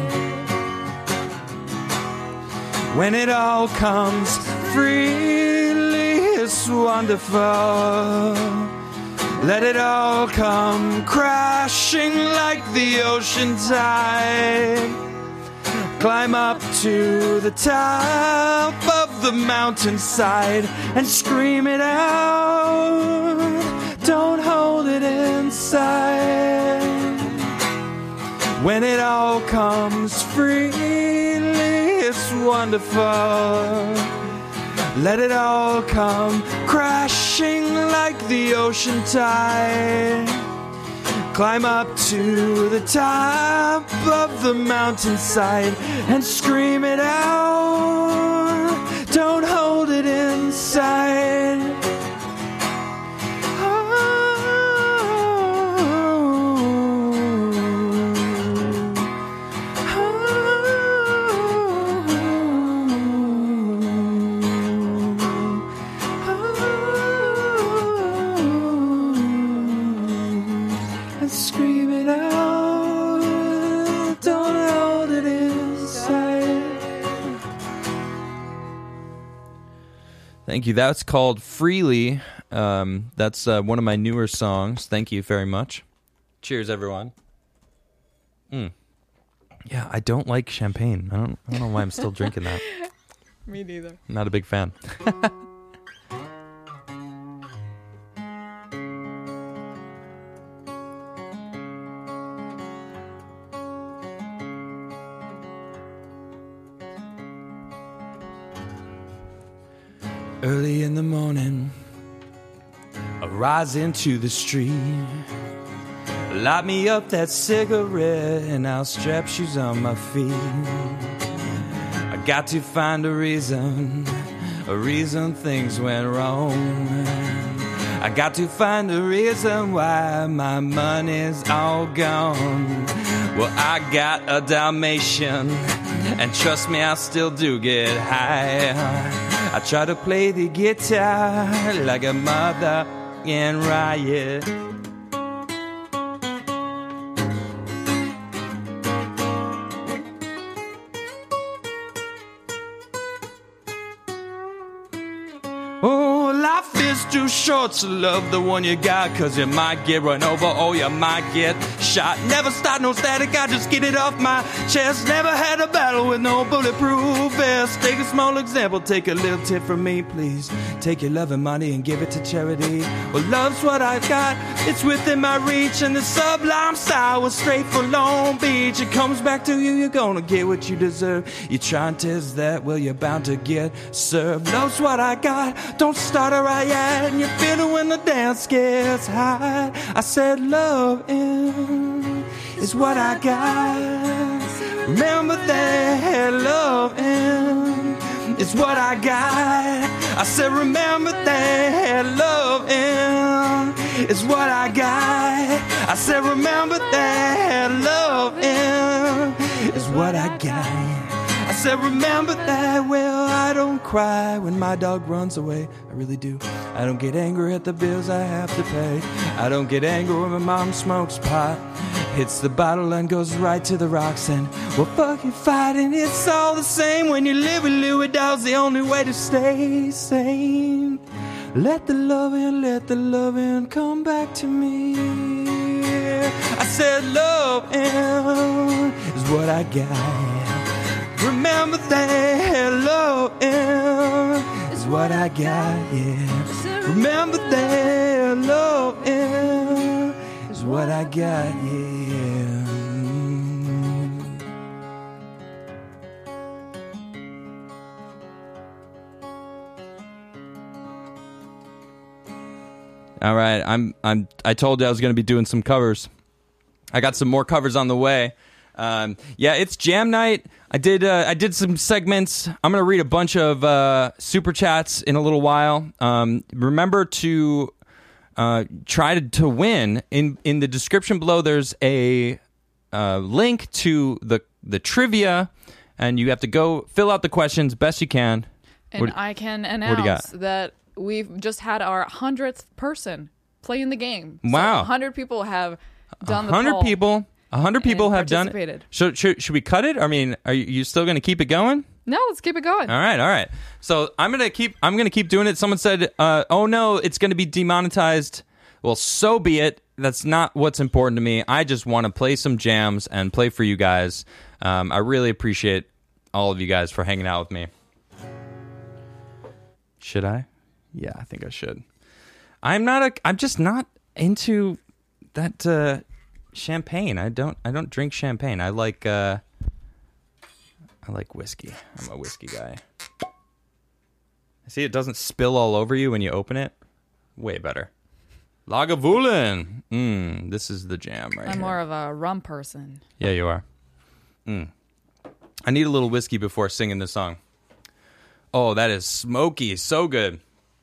When it all comes freely, it's wonderful. Let it all come crashing like the ocean tide. Climb up to the top of the mountainside and scream it out. Don't hold it inside. When it all comes freely, it's wonderful. Let it all come crashing like the ocean tide. Climb up to the top of the mountainside and scream it out. Don't hold it inside. Scream it out, don't hold it inside. Thank you. That's called Freely. That's one of my newer songs. Thank you very much. Cheers, everyone. Yeah, I don't like champagne. I don't know why I'm still drinking that. Me neither. I'm not a big fan. Early in the morning, I rise into the street. Light me up that cigarette and I'll strap shoes on my feet. I got to find a reason things went wrong. I got to find a reason why my money's all gone. Well, I got a Dalmatian, and trust me, I still do get high. I try to play the guitar like a mother in riot. Oh, life is too short to love the one you got, 'cause you might get run over or you might get shot. Never start no static, I just get it off my chest. Never had a battle with no bulletproof vest. Take a small example, take a little tip from me, please. Take your loving money and give it to charity. Well, love's what I've got, it's within my reach. And the sublime style was straight for Long Beach. It comes back to you, you're gonna get what you deserve. You try and test that, well, you're bound to get served. Love's what I got, don't start a riot. And you feel it when the dance gets hot. I said loving is what I got. Remember that loving is what I got. I said remember that loving is what I got. I said remember that loving is what I got. I said remember that, well, I don't cry when my dog runs away. I really do. I don't get angry at the bills I have to pay. I don't get angry when my mom smokes pot, hits the bottle and goes right to the rocks. And well, fuck you fighting, it's all the same. When you live with Louis Dog's the only way to stay sane. Let the loving come back to me. I said loving is what I got. Remember that loving is what I got, yeah. Remember that loving is what I got, yeah. All right, I told you I was going to be doing some covers. I got some more covers on the way. Yeah, it's jam night. I did some segments. I'm gonna read a bunch of super chats in a little while. Remember to try to win. In the description below, there's a link to the trivia, and you have to go fill out the questions best you can. And I can announce that we've just had our 100th person playing the game. Wow, 100 people have done the poll. 100 people. 100 people have done it. Should we cut it? I mean, are you still going to keep it going? No, let's keep it going. All right. So I'm gonna keep doing it. Someone said, "Oh no, it's going to be demonetized." Well, so be it. That's not what's important to me. I just want to play some jams and play for you guys. I really appreciate all of you guys for hanging out with me. Should I? Yeah, I think I should. I'm just not into that. Champagne. I don't drink champagne. I like whiskey. I'm a whiskey guy. See, it doesn't spill all over you when you open it. Way better. Lagavulin. This is the jam right here. I'm more of a rum person. Yeah, you are. I need a little whiskey before singing this song. Oh, that is smoky. So good.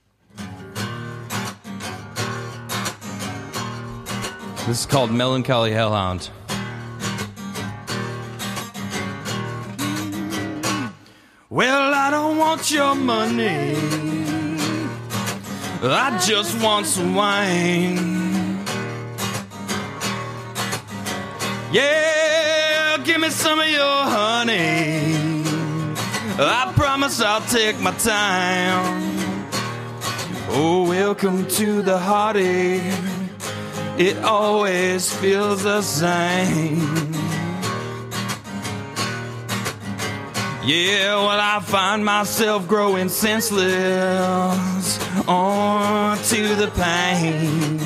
This is called Melancholy Hellhound. Well, I don't want your money. I just want some wine. Yeah, give me some of your honey. I promise I'll take my time. Oh, welcome to the party. It always feels the same. Yeah, well, I find myself growing senseless onto the pain.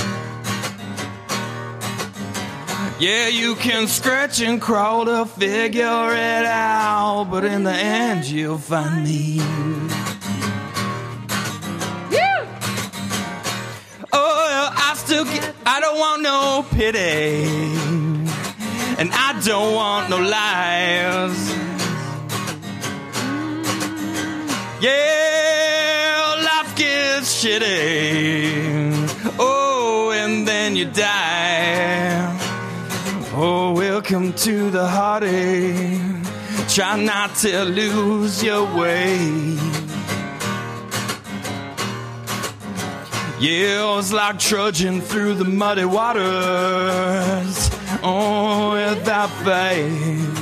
Yeah, you can scratch and crawl to figure it out, but in the end you'll find me. Oh, I don't want no pity, and I don't want no lies. Yeah, life gets shitty. Oh, and then you die. Oh, welcome to the party. Try not to lose your way. Yeah, it's like trudging through the muddy waters. Oh, without faith.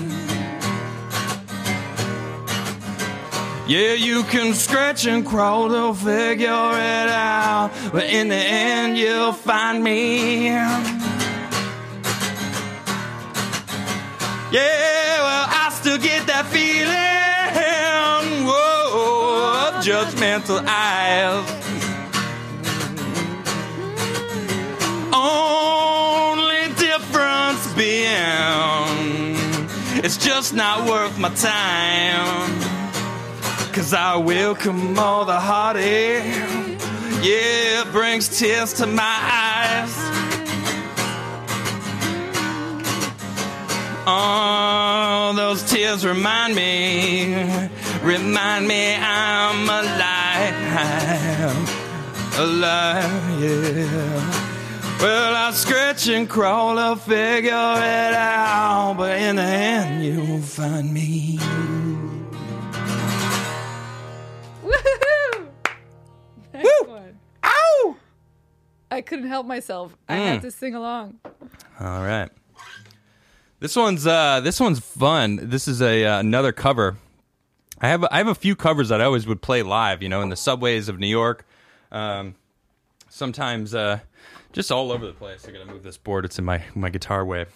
Yeah, you can scratch and crawl to figure it out, but in the end you'll find me. Yeah, well, I still get that feeling, whoa, of judgmental eyes. Only difference being, it's just not worth my time. 'Cause I welcome all the heartache. Yeah, it brings tears to my eyes. Oh, those tears remind me I'm alive, yeah. Well, I scratch and crawl to figure it out, but in the end you'll find me. Woo! Ow! I couldn't help myself. I had to sing along. All right. This one's fun. This is another cover. I have a few covers that I always would play live, you know, in the subways of New York. Sometimes just all over the place. I gotta move this board. It's in my guitar way.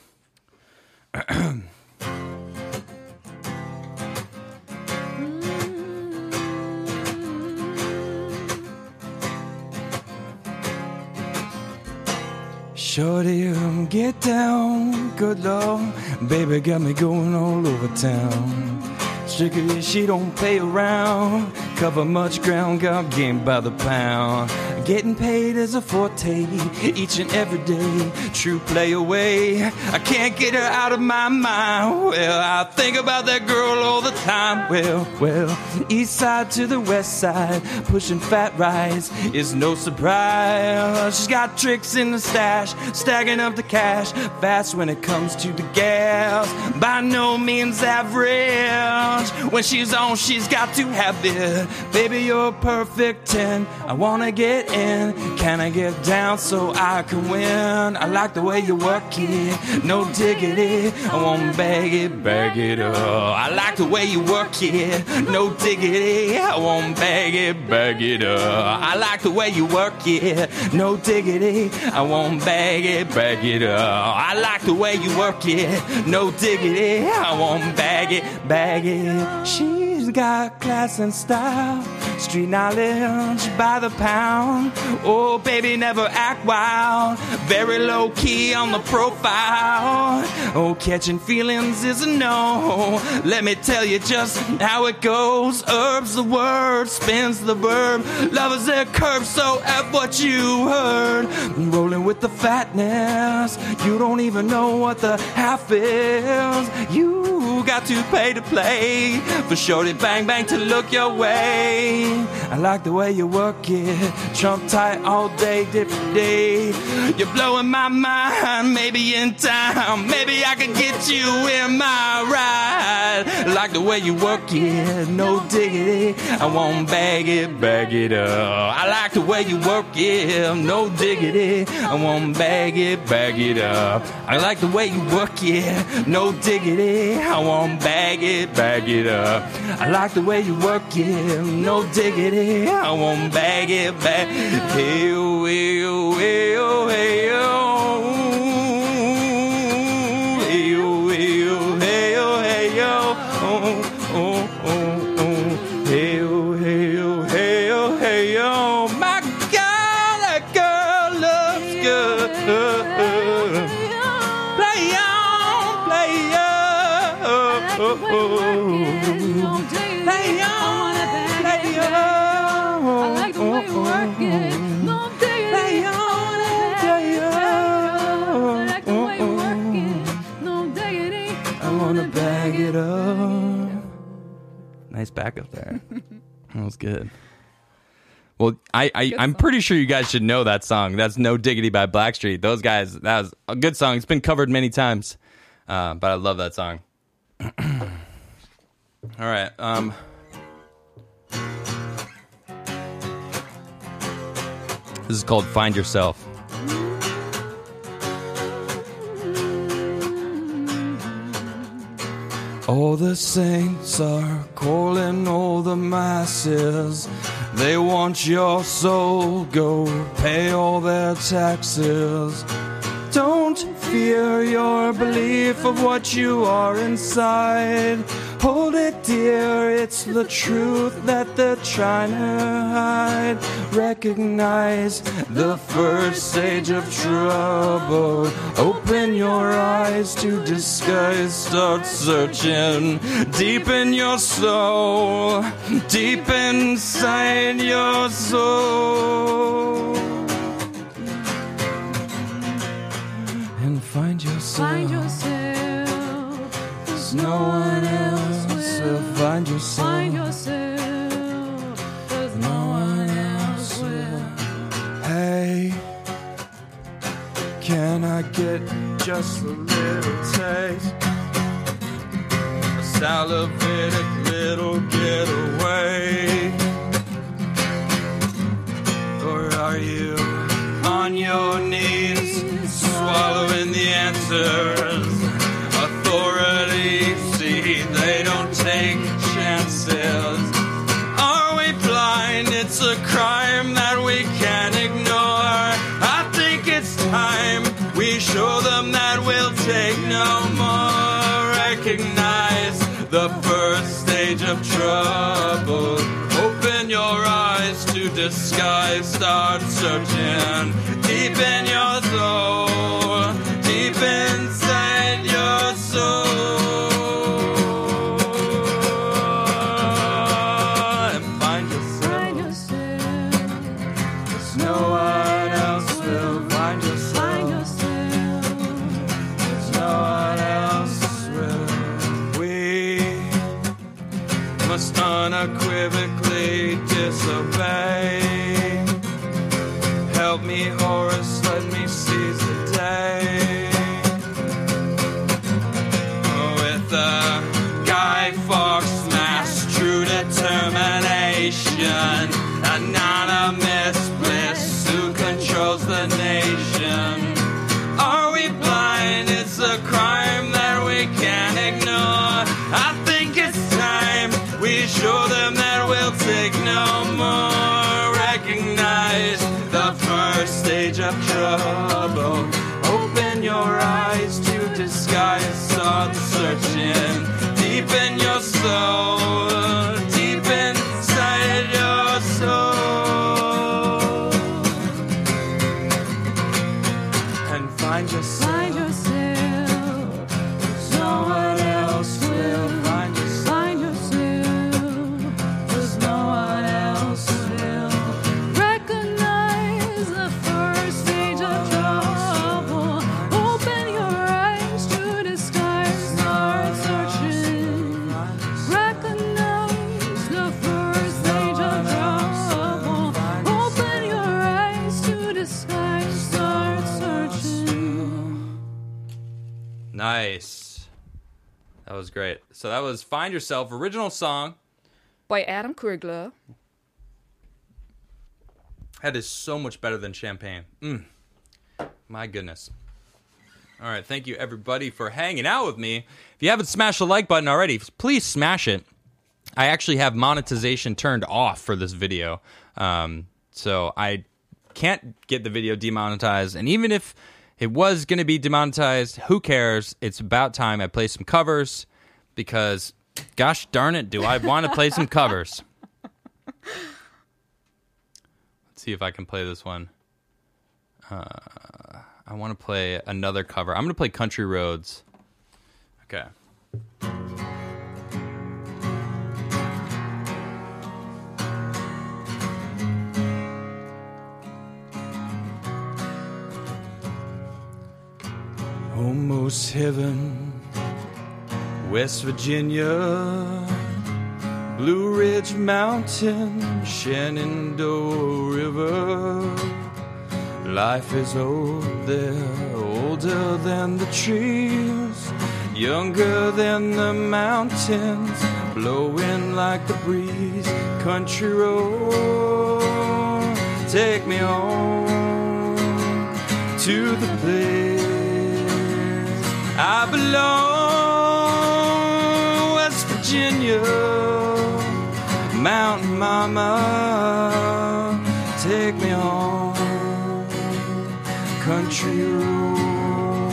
Shorty, get down, good Lord. Baby got me going all over town. Strictly, she don't play around. Cover much ground, got game by the pound. Getting paid is a forte, each and every day. True play away, I can't get her out of my mind. Well, I think about that girl all the time. Well, east side to the west side, pushing fat rides is no surprise. She's got tricks in the stash, stacking up the cash, fast when it comes to the gas. By no means average. When she's on, she's got to have it. Baby, you're a perfect 10. I wanna get in. Can I get down so I can win? I like the way you work it. No diggity. I won't bag it up. I like the way you work it. No diggity. I won't bag it up. I like the way you work it. No diggity. I won't bag it up. I like the way you work it. No diggity. I won't bag it. She's got class and style. Street knowledge by the pound. Oh, baby, never act wild. Very low key on the profile. Oh, catching feelings is a no. Let me tell you just how it goes. Herbs the word, spins the verb. Love is their curve, so F what you heard. Rolling with the fatness. You don't even know what the half is. You got to pay to play. For shorty bang bang to look your way. I like the way you work it. Trump tight all day, different day. You're blowing my mind. Maybe in time, maybe I could get you in my ride. I like the way you work it, no diggity. I won't bag it up. I like the way you work it, no diggity. I won't bag it up. I like the way you work it, no diggity. I won't bag it up. I like the way you work it, no diggity. I won't bag it back. Hey, oh, hey, oh, hey, oh, hey, oh. Hey, oh, hey, oh, hey, oh, hey, oh. Oh, oh, oh, oh. Hey, oh, hey, oh, hey, oh, hey, oh. My God, that girl looks good. Play on, play on. Play on, play on. I like the way you work it. No diggity. Play on, play on. I like the way you work it. No diggity. I wanna bag it up. Nice backup there. That was good. Well, I'm pretty sure you guys should know that song. That's No Diggity by Blackstreet. Those guys, that was a good song. It's been covered many times, but I love that song. All right. This is called Find Yourself. All the saints are calling all the masses. They want your soul, go pay all their taxes. Don't fear your belief of what you are inside. Hold it dear, it's the truth that they're trying to hide. Recognize the first stage of trouble. Open your eyes to disguise, start searching deep in your soul, deep inside your soul. And find yourself. Find yourself. There's no one else will find yourself. Find yourself. There's no one else will. Hey, can I get just a little taste? A salivated little getaway? Or are you on your knees, swallowing the answers? Authority, see, they don't take chances. Are we blind? It's a crime that we can't ignore. I think it's time we show them that we'll take no more. Recognize the first stage of trouble. Open your eyes to disguise, start searching deep in your soul, deep inside your soul. And find yourself. There's no one else will find yourself. There's no one else will. We must unequivocally disobey. Help me, Horus, let me seize the day. With a Guy Fawkes mask, true determination, anonymous bliss who controls the nation. Are we blind? It's a crime that we can't ignore. I think it's time we show them that we'll take no more. Recognize the first stage of trouble. Open your eyes to disguise, start searching deep in your soul, deep inside your Nice. That was great. So that was Find Yourself, original song. By Adam Krigler. That is so much better than champagne. My goodness. All right, thank you everybody for hanging out with me. If you haven't smashed the like button already, please smash it. I actually have monetization turned off for this video. So I can't get the video demonetized. And even if it was going to be demonetized, who cares? It's about time I play some covers because, gosh darn it, do I want to play some covers. Let's see if I can play this one. I want to play another cover. I'm going to play Country Roads. Okay. Almost heaven, West Virginia, Blue Ridge Mountain, Shenandoah River. Life is old there, older than the trees, younger than the mountains, blowing like the breeze. Country road, take me home to the place I belong. West Virginia, Mountain Mama, take me home. Country road,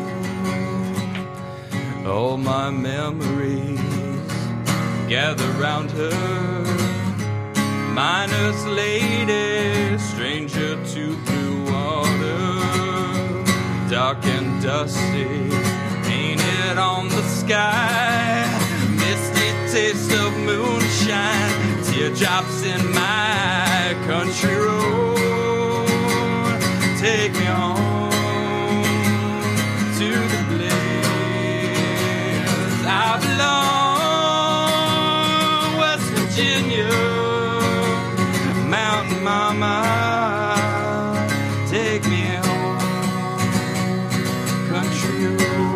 all my memories gather round her. Miner's lady, stranger to blue water, dark and dusty, painted on the sky. Misty taste of moonshine, teardrops in my country road. Take me home to the place I belong. West Virginia, Mountain Mama, take me home. Country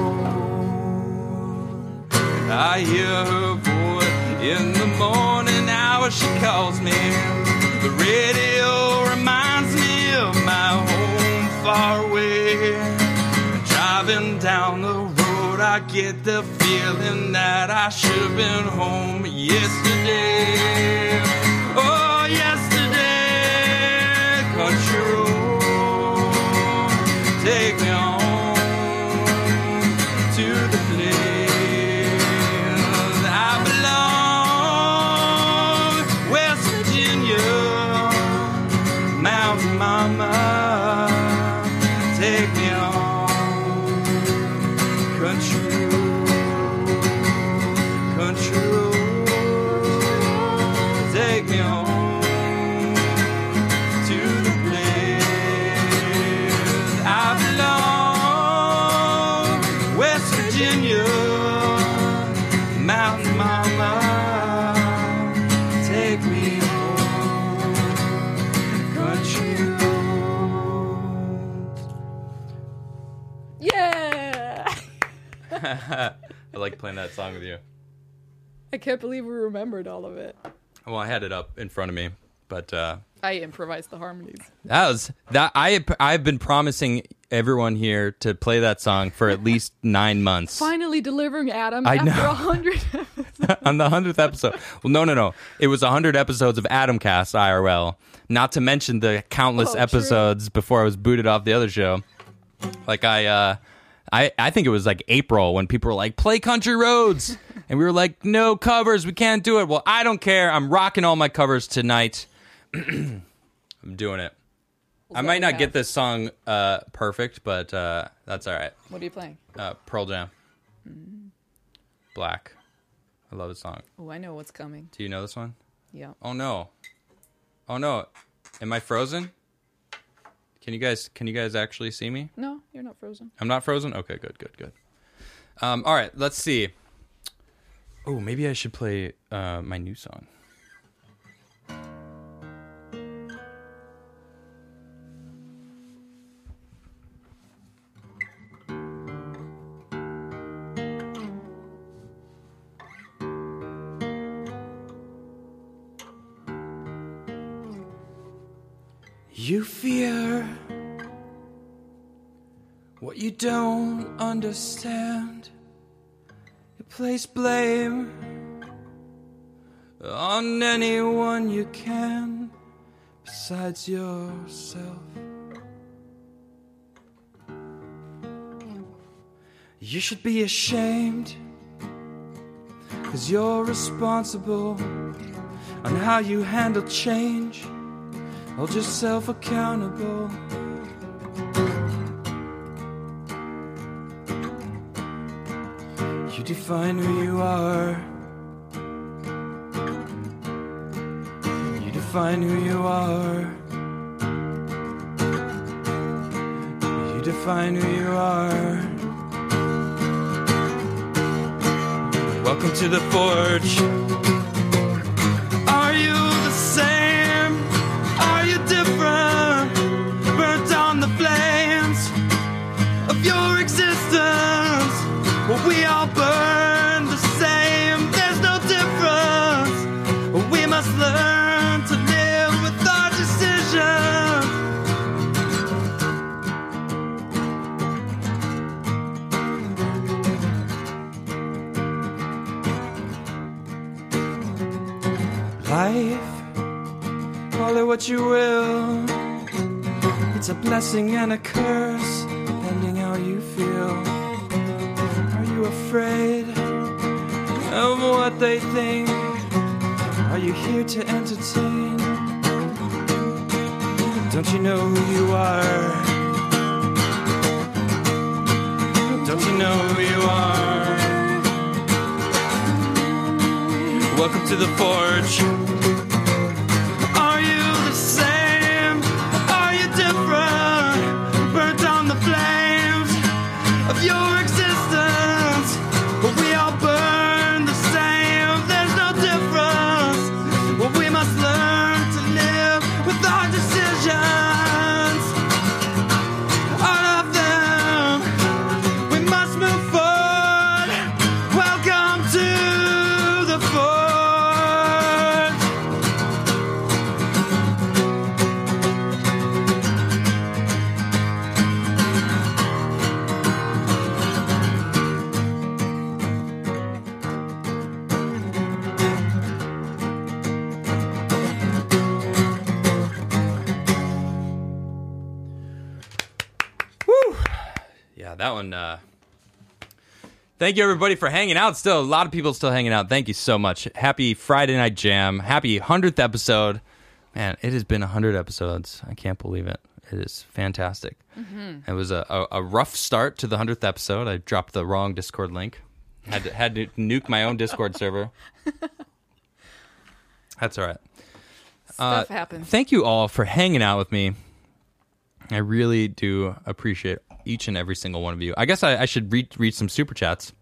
road, I hear her voice in the morning hour. She calls me. The radio reminds me of my home far away. Driving down the road, I get the feeling that I should have been home yesterday. Oh, yesterday. Country road, take me home to the place I belong. West Virginia, Mountain Mama, take me home. Country road, country road, take me home to the place I belong. West Virginia, Mountain Mama, take me home. Country road. Yeah. I like playing that song with you. I can't believe we remembered all of it. Well, I had it up in front of me, but I improvised the harmonies. I've been promising everyone here to play that song for at least 9 months. Finally delivering Adam I after know. 100 episodes. On the 100th episode. Well, no. It was 100 episodes of Adamcast IRL, not to mention the countless Oh, episodes before I was booted off the other show. Like I think it was like April when people were like, play Country Roads. And we were like, no covers, we can't do it. Well, I don't care. I'm rocking all my covers tonight. I'm doing it. I might not get this song perfect, but that's all right. What are you playing? Pearl Jam. Black. I love this song. Oh, I know what's coming. Do you know this one? Yeah. Oh no. Am I frozen? Can you guys actually see me? No, you're not frozen. I'm not frozen? Okay, good. All right, let's see. Oh, maybe I should play my new song. You fear what you don't understand. You place blame on anyone you can besides yourself. You should be ashamed, 'cause you're responsible on how you handle change. Hold yourself accountable. You define who you are. You define who you are. You define who you are. Welcome to the forge. Are you the same? Are you different? Burnt on the flames of your existence. Well, we all burn the same. There's no difference. We must learn to live with our decisions. Life, call it what you will. It's a blessing and a curse, depending how you feel. Are you afraid of what they think? Are you here to entertain? Don't you know who you are? Don't you know who you are? Welcome to the forge. Are you the same? Are you different? Burnt on the flames of your existence. But we all burn the same. There's no difference. Well, we must learn to live with our decisions. All of them. We must move forward. Welcome to the forge. Yeah, that one. Thank you, everybody, for hanging out. Still, a lot of people still hanging out. Thank you so much. Happy Friday Night Jam. Happy 100th episode. Man, it has been 100 episodes. I can't believe it. It is fantastic. Mm-hmm. It was a rough start to the 100th episode. I dropped the wrong Discord link. Had to nuke my own Discord server. That's all right. Stuff happens. Thank you all for hanging out with me. I really do appreciate each and every single one of you. I guess I should read some super chats.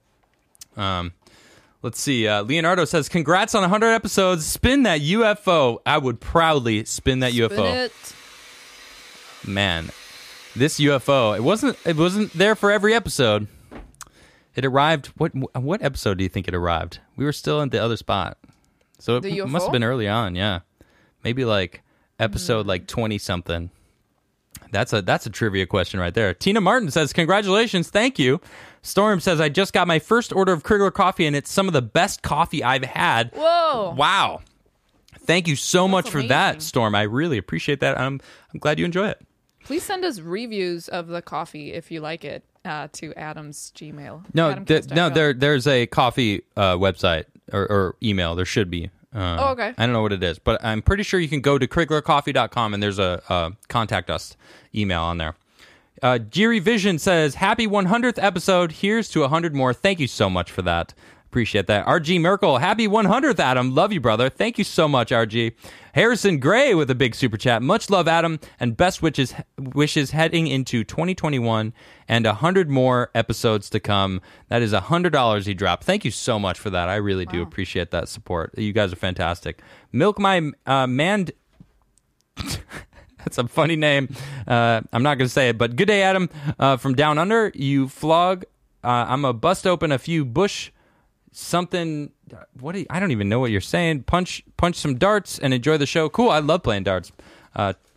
Let's see. Leonardo says, "Congrats on 100 episodes. Spin that UFO." I would proudly spin that UFO. Spin it. Man, this UFO. It wasn't there for every episode. It arrived. What episode do you think it arrived? We were still in the other spot, so it must have been early on. Yeah, maybe like episode like 20 something. That's a trivia question right there. Tina Martin says, "Congratulations, thank you." Storm says, "I just got my first order of Krigler coffee, and it's some of the best coffee I've had." Whoa! Wow! Thank you so much for that, Storm. I really appreciate that. I'm glad you enjoy it. Please send us reviews of the coffee if you like it to Adam's Gmail. No, there's a coffee website or email. There should be. Okay. I don't know what it is, but I'm pretty sure you can go to KriglerCoffee.com and there's a contact us email on there. Jiri Vision says, "Happy 100th episode. Here's to 100 more." Thank you so much for that. Appreciate that. RG Merkel, "Happy 100th, Adam. Love you, brother." Thank you so much, RG. Harrison Gray with a big super chat. "Much love, Adam, and best wishes heading into 2021 and 100 more episodes to come." That is $100 he dropped. Thank you so much for that. I really do appreciate that support. You guys are fantastic. Milk My Man... That's a funny name. I'm not going to say it, but good day, Adam. From down under, you flog. I'm a bust open a few bush something. I don't even know what you're saying. Punch some darts and enjoy the show. Cool. I love playing darts.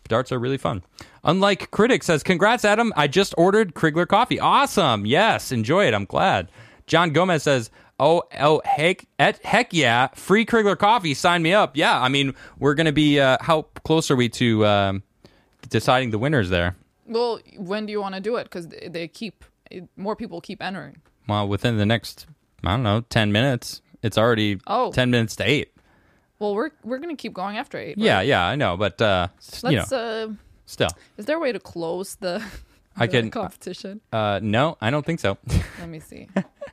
Darts are really fun. Unlike Critic says, congrats, Adam. I just ordered Krigler coffee. Awesome. Yes, enjoy it. I'm glad. John Gomez says, heck yeah, free Krigler coffee. Sign me up. Yeah, I mean, we're going to be, how close are we to deciding the winners there? Well, when do you want to do it? Because more people keep entering. Well, within the next, I don't know, 10 minutes. It's already 10 minutes to 8. Well, we're going to keep going after 8. Right? Yeah, I know, but still. Is there a way to close the competition? No, I don't think so. Let me see.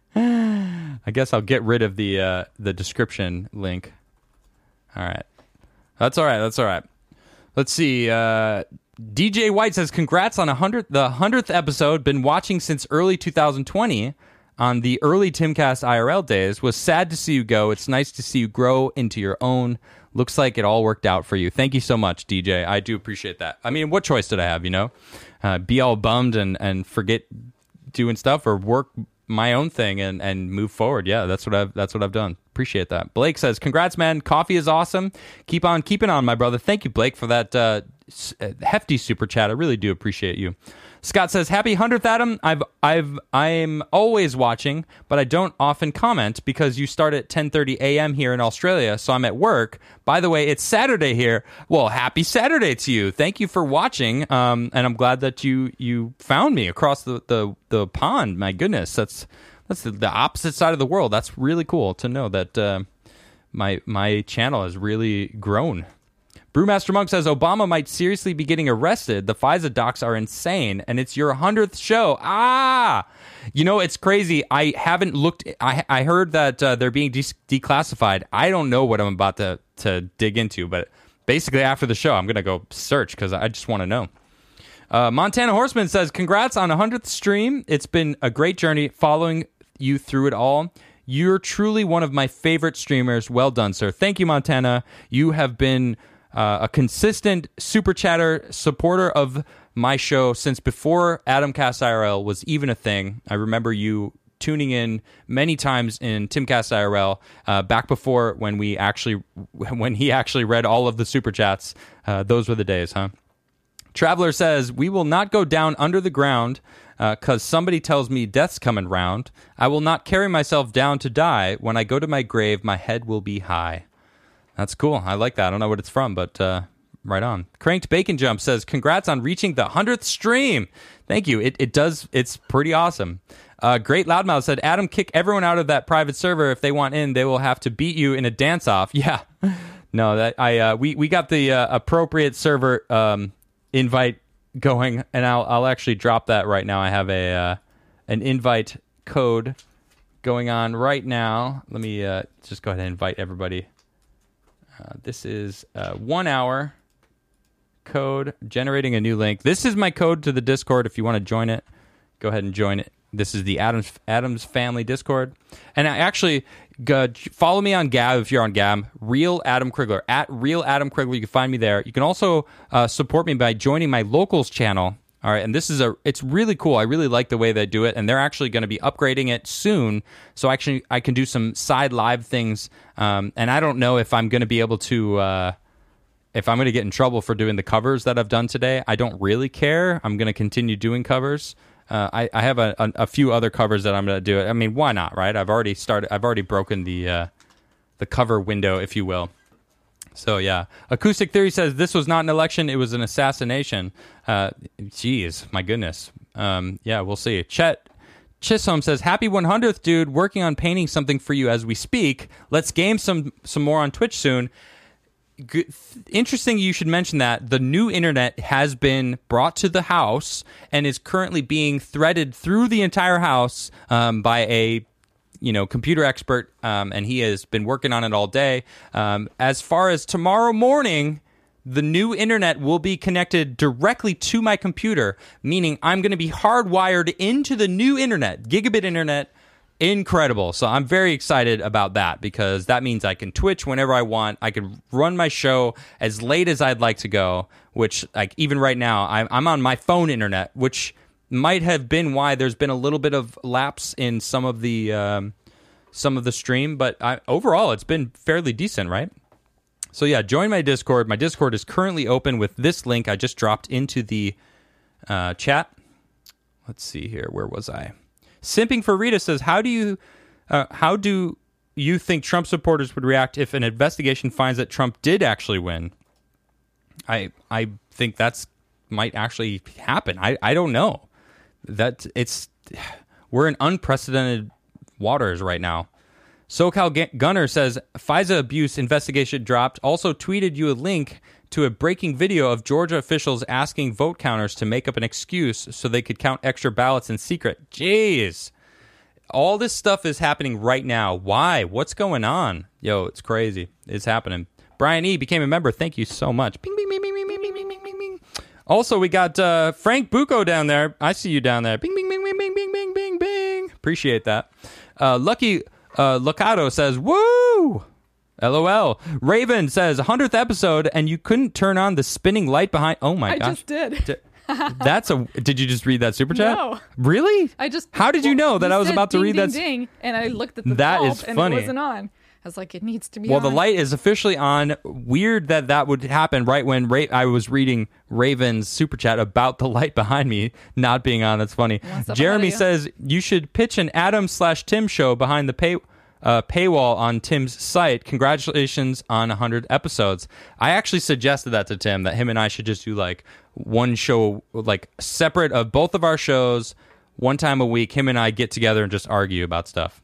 I guess I'll get rid of the description link. All right. That's all right. Let's see. DJ White says, congrats on the 100th episode. Been watching since early 2020 on the early Timcast IRL days. Was sad to see you go. It's nice to see you grow into your own. Looks like it all worked out for you. Thank you so much, DJ. I do appreciate that. I mean, what choice did I have, be all bummed and forget doing stuff, or work my own thing and move forward? Yeah, that's what I've done. Appreciate that. Blake says, congrats, man. Coffee is awesome. Keep on keeping on, my brother. Thank you, Blake, for that hefty super chat. I really do appreciate you. Scott says, happy 100th, Adam. I'm always watching, but I don't often comment because you start at 10:30 a.m. here in Australia, so I'm at work. By the way, it's Saturday here. Well, happy Saturday to you. Thank you for watching, and I'm glad that you found me across the pond. My goodness, that's the opposite side of the world. That's really cool to know that my channel has really grown. Brewmaster Monk says, Obama might seriously be getting arrested. The FISA docs are insane, and it's your 100th show. It's crazy. I haven't looked. I heard that they're being declassified. I don't know what I'm about to dig into, but basically after the show, I'm going to go search because I just want to know. Montana Horseman says, congrats on 100th stream. It's been a great journey following you through it all. You're truly one of my favorite streamers. Well done, sir. Thank you, Montana. You have been a consistent super chatter supporter of my show since before Adamcast IRL was even a thing. I remember you tuning in many times in Timcast IRL back before when he actually read all of the super chats. Those were the days, huh? Traveler says, we will not go down under the ground because somebody tells me death's coming round. I will not carry myself down to die. When I go to my grave, my head will be high. That's cool. I like that. I don't know what it's from, but right on. Cranked Bacon Jump says, congrats on reaching the 100th stream. Thank you. It does. It's pretty awesome. Great Loudmouth said, Adam, kick everyone out of that private server. If they want in, they will have to beat you in a dance-off. Yeah. No, we got the appropriate server invite going, and I'll actually drop that right now. I have an invite code going on right now. Let me just go ahead and invite everybody. This is 1 hour code, generating a new link. This is my code to the Discord. If you want to join it, go ahead and join it. This is the Adams Family Discord. And I actually, follow me on Gab if you're on Gab. Real Adam Krigler. At Real Adam Krigler. You can find me there. You can also support me by joining my locals channel. All right, and it's really cool. I really like the way they do it, and they're actually going to be upgrading it soon. So actually, I can do some side live things, and I don't know if I'm going to be able to, if I'm going to get in trouble for doing the covers that I've done today. I don't really care. I'm going to continue doing covers. I have a few other covers that I'm going to do. I mean, why not, right? I've already broken the cover window, if you will. So, yeah. Acoustic Theory says, this was not an election, it was an assassination. Jeez, my goodness. Yeah, we'll see. Chet Chisholm says, happy 100th, dude. Working on painting something for you as we speak. Let's game some more on Twitch soon. Good. Interesting you should mention that. The new internet has been brought to the house and is currently being threaded through the entire house by a computer expert, and he has been working on it all day. As far as tomorrow morning, the new internet will be connected directly to my computer, meaning I'm going to be hardwired into the new internet, gigabit internet. Incredible. So I'm very excited about that because that means I can Twitch whenever I want. I can run my show as late as I'd like to go, which, like, even right now, I'm on my phone internet, which might have been why there's been a little bit of lapse in some of the stream, but overall it's been fairly decent, right? So yeah, join my Discord. My Discord is currently open with this link I just dropped into the chat. Let's see here. Where was I? Simping for Rita says, how do you think Trump supporters would react if an investigation finds that Trump did actually win? I think that's might actually happen. I don't know. We're in unprecedented waters right now. SoCal Gunner says, FISA abuse investigation dropped. Also tweeted you a link to a breaking video of Georgia officials asking vote counters to make up an excuse so they could count extra ballots in secret. Jeez. All this stuff is happening right now. Why? What's going on? Yo, it's crazy. It's happening. Brian E. became a member. Thank you so much. Bing, bing, bing, bing, bing, bing, bing, bing, bing, bing. Also, we got Frank Bucco down there. I see you down there. Bing, bing, bing, bing, bing, bing, bing, bing, bing. Appreciate that. Lucky Locato says, woo! LOL. Raven says, 100th episode, and you couldn't turn on the spinning light behind... Oh, my gosh. I just did. Did you just read that super chat? No. Really? How did you know that I was about to read that? Ding, and I looked at the that bulb is and funny. it wasn't on. I was like, it needs to be Well, on. the light is officially on. Weird that would happen right when I was reading Raven's super chat about the light behind me not being on. That's funny. Jeremy says you should pitch an Adam/Tim show behind the paywall on Tim's site. Congratulations on 100 episodes. I actually suggested that to Tim, that him and I should just do like one show, like separate of both of our shows, one time a week. Him and I get together and just argue about stuff.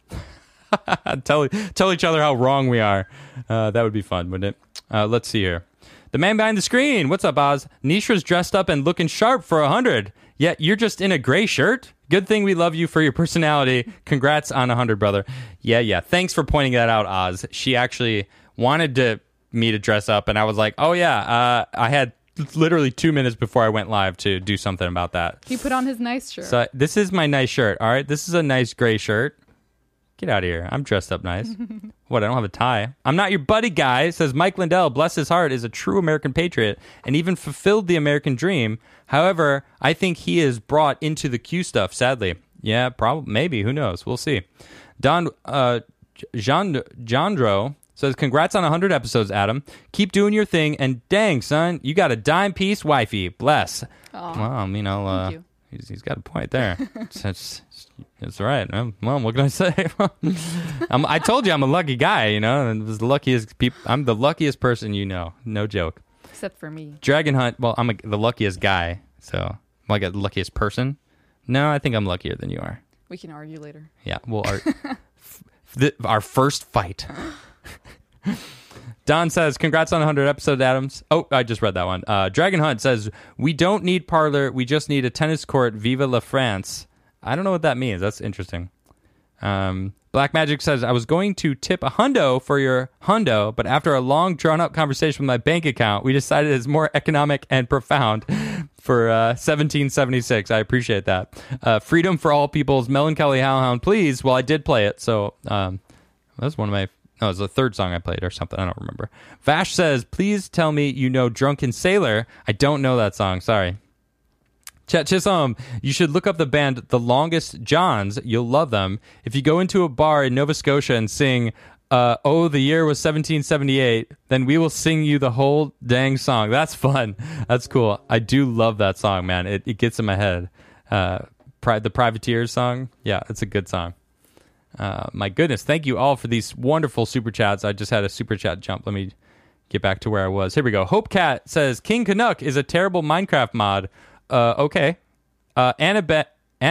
tell each other how wrong we are. That would be fun, wouldn't it? Let's see here. The man behind the screen. What's up, Oz? Nishra's dressed up and looking sharp for 100. Yet you're just in a gray shirt? Good thing we love you for your personality. Congrats on 100, brother. Yeah. Thanks for pointing that out, Oz. She actually wanted me to dress up, and I was like, oh, yeah. I had literally 2 minutes before I went live to do something about that. He put on his nice shirt. So this is my nice shirt, all right? This is a nice gray shirt. Get out of here. I'm dressed up nice. What, I don't have a tie? I'm not your buddy guy, says Mike Lindell. Bless his heart, is a true American patriot and even fulfilled the American dream. However, I think he is brought into the Q stuff, sadly. Yeah, probably, maybe. Who knows? We'll see. Don Jandro says, congrats on 100 episodes, Adam. Keep doing your thing, and dang, son, you got a dime piece wifey. Bless. Aww. Well, Thank you. He's got a point there. It's right. Well, what can I say? I told you I'm a lucky guy, and I'm the luckiest person you know. No joke. Except for me. Dragon Hunt. Well, I'm the luckiest guy, so I'm like the luckiest person. No, I think I'm luckier than you are. We can argue later. Yeah, we'll argue. Our first fight. Don says, congrats on 100 episodes, Adams. Oh, I just read that one. Dragon Hunt says, we don't need parlor. We just need a tennis court. Viva la France. I don't know what that means. That's interesting. Black Magic says, I was going to tip a hundo for your hundo, but after a long, drawn-out conversation with my bank account, we decided it's more economic and profound for 1776. I appreciate that. Freedom for All People's Melancholy Hellhound, please. Well, I did play it, so that's one of my... No, it was the third song I played or something. I don't remember. Vash says, please tell me you know Drunken Sailor. I don't know that song. Sorry. Chet Chisholm, you should look up the band The Longest Johns. You'll love them. If you go into a bar in Nova Scotia and sing, oh, the year was 1778, then we will sing you the whole dang song. That's fun. That's cool. I do love that song, man. It gets in my head. The Privateers song. Yeah, it's a good song. My goodness, thank you all for these wonderful super chats. I just had a super chat jump. Let me get back to where I was. Here we go. Hope Cat says King Canuck is a terrible Minecraft mod. Okay. Ananabe.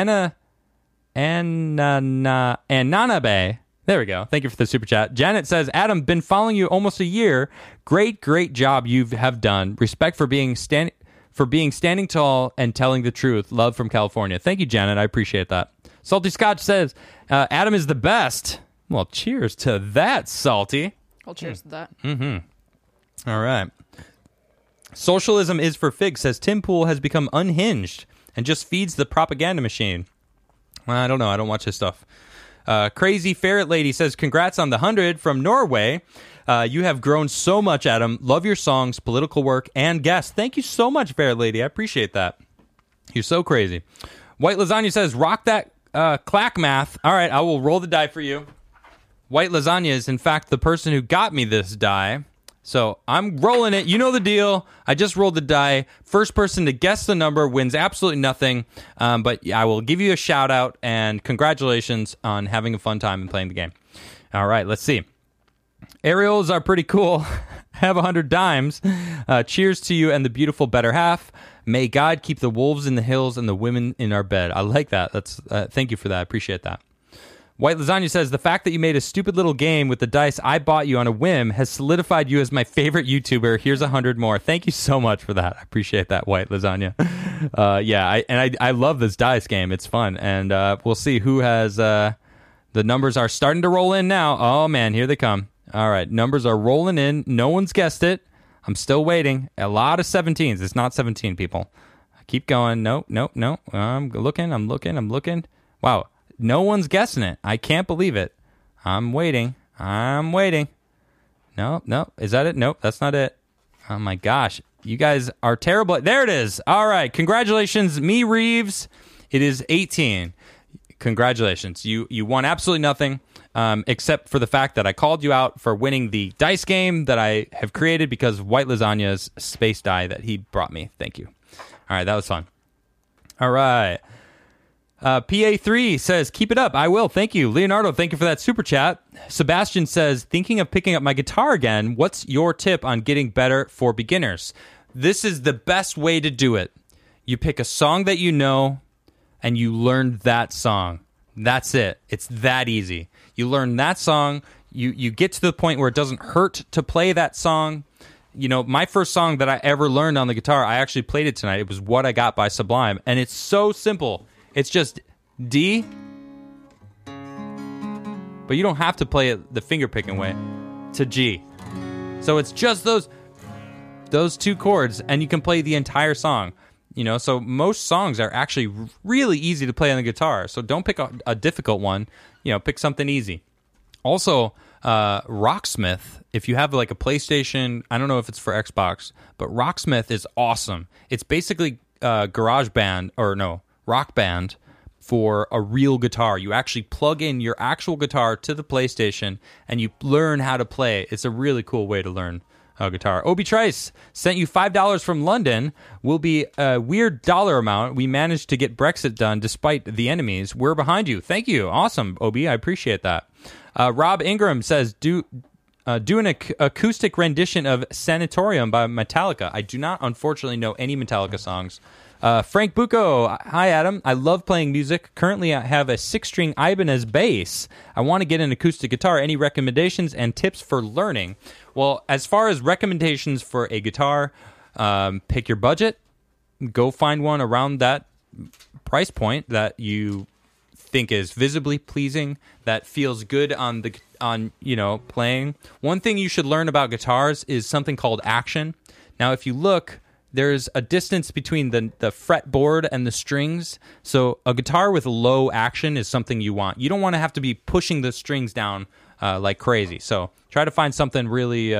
There we go. Thank you for the super chat. Janet says, Adam, been following you almost a year. Great job you have done. Respect for being standing tall and telling the truth. Love from California. Thank you, Janet. I appreciate that. Salty Scotch says, Adam is the best. Well, cheers to that, Salty. Well, cheers to that. Mm-hmm. All right. Socialism is for figs says Tim Pool has become unhinged and just feeds the propaganda machine. Well, I don't know. I don't watch his stuff. Crazy Ferret Lady says, congrats on the 100 from Norway. You have grown so much, Adam. Love your songs, political work, and guests. Thank you so much, Ferret Lady. I appreciate that. You're so crazy. White Lasagna says, rock that clack math. All right, I will roll the die for you. White Lasagna is, in fact, the person who got me this die. So I'm rolling it. You know the deal. I just rolled the die. First person to guess the number wins absolutely nothing. But I will give you a shout out and congratulations on having a fun time and playing the game. All right, let's see. Aerials are pretty cool. Have 100 dimes. Cheers to you and the beautiful better half. May God keep the wolves in the hills and the women in our bed. I like that. That's thank you for that. I appreciate that. White Lasagna says, the fact that you made a stupid little game with the dice I bought you on a whim has solidified you as my favorite YouTuber. Here's 100 more. Thank you so much for that. I appreciate that, White Lasagna. I love this dice game. It's fun. And we'll see who has... the numbers are starting to roll in now. Oh, man, here they come. All right, numbers are rolling in. No one's guessed it. I'm still waiting. A lot of 17s. It's not 17, people. Keep going. No. I'm looking. Wow. No one's guessing it. I can't believe it. I'm waiting. No. Is that it? Nope, that's not it. Oh, my gosh. You guys are terrible. There it is. All right. Congratulations, me, Reeves. It is 18. Congratulations. You won absolutely nothing, except for the fact that I called you out for winning the dice game that I have created because of White Lasagna's space die that he brought me. Thank you. All right. That was fun. All right. PA3 says, keep it up. I will. Thank you. Leonardo, thank you for that super chat. Sebastian says, thinking of picking up my guitar again. What's your tip on getting better for beginners? This is the best way to do it. You pick a song that you know and you learn that song. That's it. It's that easy. You learn that song. You get to the point where it doesn't hurt to play that song. You know, my first song that I ever learned on the guitar, I actually played it tonight. It was What I Got by Sublime. And it's so simple. It's just D, but you don't have to play it the finger picking way, to G. So it's just those two chords, and you can play the entire song. You know, so most songs are actually really easy to play on the guitar. So don't pick a difficult one. You know, pick something easy. Also, Rocksmith, if you have like a PlayStation, I don't know if it's for Xbox, but Rocksmith is awesome. It's basically Rock Band for a real guitar. You actually plug in your actual guitar to the PlayStation and you learn how to play. It's a really cool way to learn guitar. Obi Trice sent you $5 from London. Will be a weird dollar amount. We managed to get Brexit done despite the enemies. We're behind you. Thank you. Awesome, Obi. I appreciate that. Rob Ingram says, do an acoustic rendition of Sanatorium by Metallica. I do not, unfortunately, know any Metallica songs. Frank Bucco, hi Adam. I love playing music. Currently, I have a 6-string Ibanez bass. I want to get an acoustic guitar. Any recommendations and tips for learning? Well, as far as recommendations for a guitar, pick your budget. Go find one around that price point that you think is visibly pleasing, that feels good on playing. One thing you should learn about guitars is something called action. Now, if you look, there's a distance between the fretboard and the strings. So a guitar with low action is something you want. You don't want to have to be pushing the strings down like crazy. So try to find something really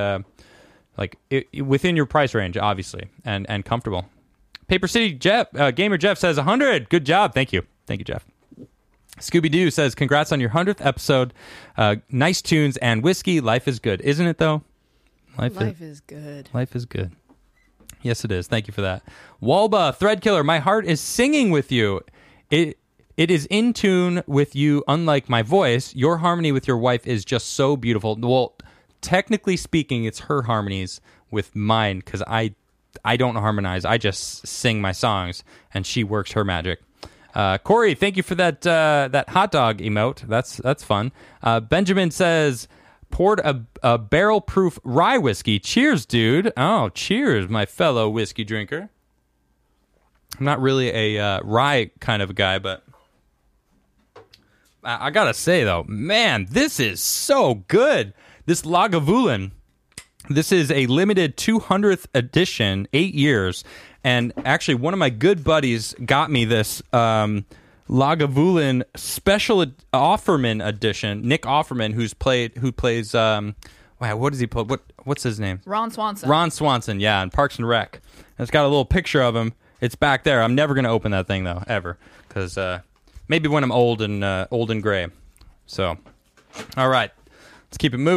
within your price range, obviously, and comfortable. Paper City Gamer Jeff says 100. Good job. Thank you, Jeff. Scooby-Doo says, congrats on your 100th episode. Nice tunes and whiskey. Life is good. Isn't it, though? Life is good. Life is good. Yes, it is. Thank you for that. Walba, Threadkiller, my heart is singing with you. It is in tune with you, unlike my voice. Your harmony with your wife is just so beautiful. Well, technically speaking, it's her harmonies with mine, because I don't harmonize. I just sing my songs, and she works her magic. Corey, thank you for that hot dog emote. That's fun. Benjamin says, poured a barrel-proof rye whiskey. Cheers, dude. Oh, cheers, my fellow whiskey drinker. I'm not really a rye kind of a guy, but I gotta say, though, man, this is so good. This Lagavulin, this is a limited 200th edition, 8 years, and actually one of my good buddies got me this Lagavulin special Offerman edition. Nick Offerman, who plays what does he play? What's his name? Ron Swanson. Ron Swanson, yeah, in Parks and Rec. And it's got a little picture of him. It's back there. I'm never going to open that thing though, ever, because maybe when I'm old and gray. So, all right, let's keep it moving.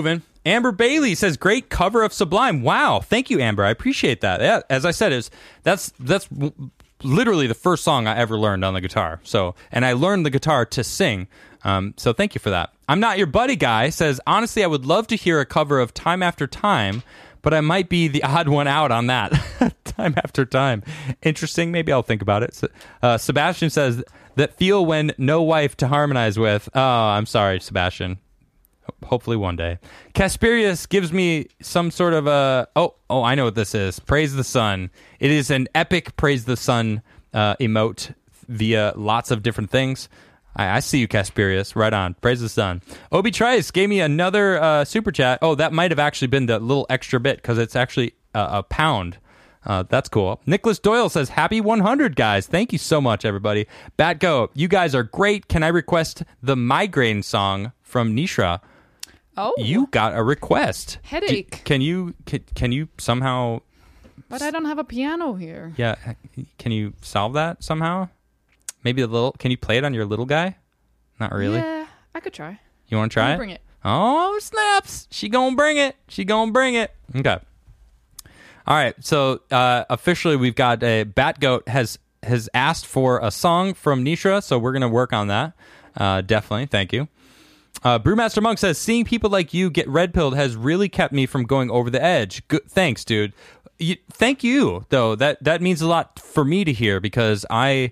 Amber Bailey says, great cover of Sublime. Wow. Thank you, Amber. I appreciate that. Yeah, as I said, that's literally the first song I ever learned on the guitar. So, and I learned the guitar to sing. So thank you for that. I'm Not Your Buddy Guy says, honestly, I would love to hear a cover of Time After Time, but I might be the odd one out on that. Time After Time. Interesting. Maybe I'll think about it. Sebastian says, that feel when no wife to harmonize with. Oh, I'm sorry, Sebastian. Hopefully one day. Casperius gives me some sort of a... Oh, I know what this is. Praise the Sun. It is an epic Praise the Sun emote via lots of different things. I see you, Casperius. Right on. Praise the Sun. Obi Trice gave me another super chat. Oh, that might have actually been the little extra bit because it's actually a pound. That's cool. Nicholas Doyle says, happy 100, guys. Thank you so much, everybody. Batgo, you guys are great. Can I request the Migraine song from Nishra? Oh. You got a request. Headache. Can you somehow... But I don't have a piano here. Yeah. Can you solve that somehow? Maybe a little... Can you play it on your little guy? Not really. Yeah, I could try. You want to try it? Bring it. Oh, snaps. She gonna bring it. Okay. All right. So officially we've got a Batgoat has asked for a song from Nishra, so we're going to work on that. Definitely. Thank you. Brewmaster Monk says, seeing people like you get red-pilled has really kept me from going over the edge. Good, thanks, dude. Thank you, though. That means a lot for me to hear because I've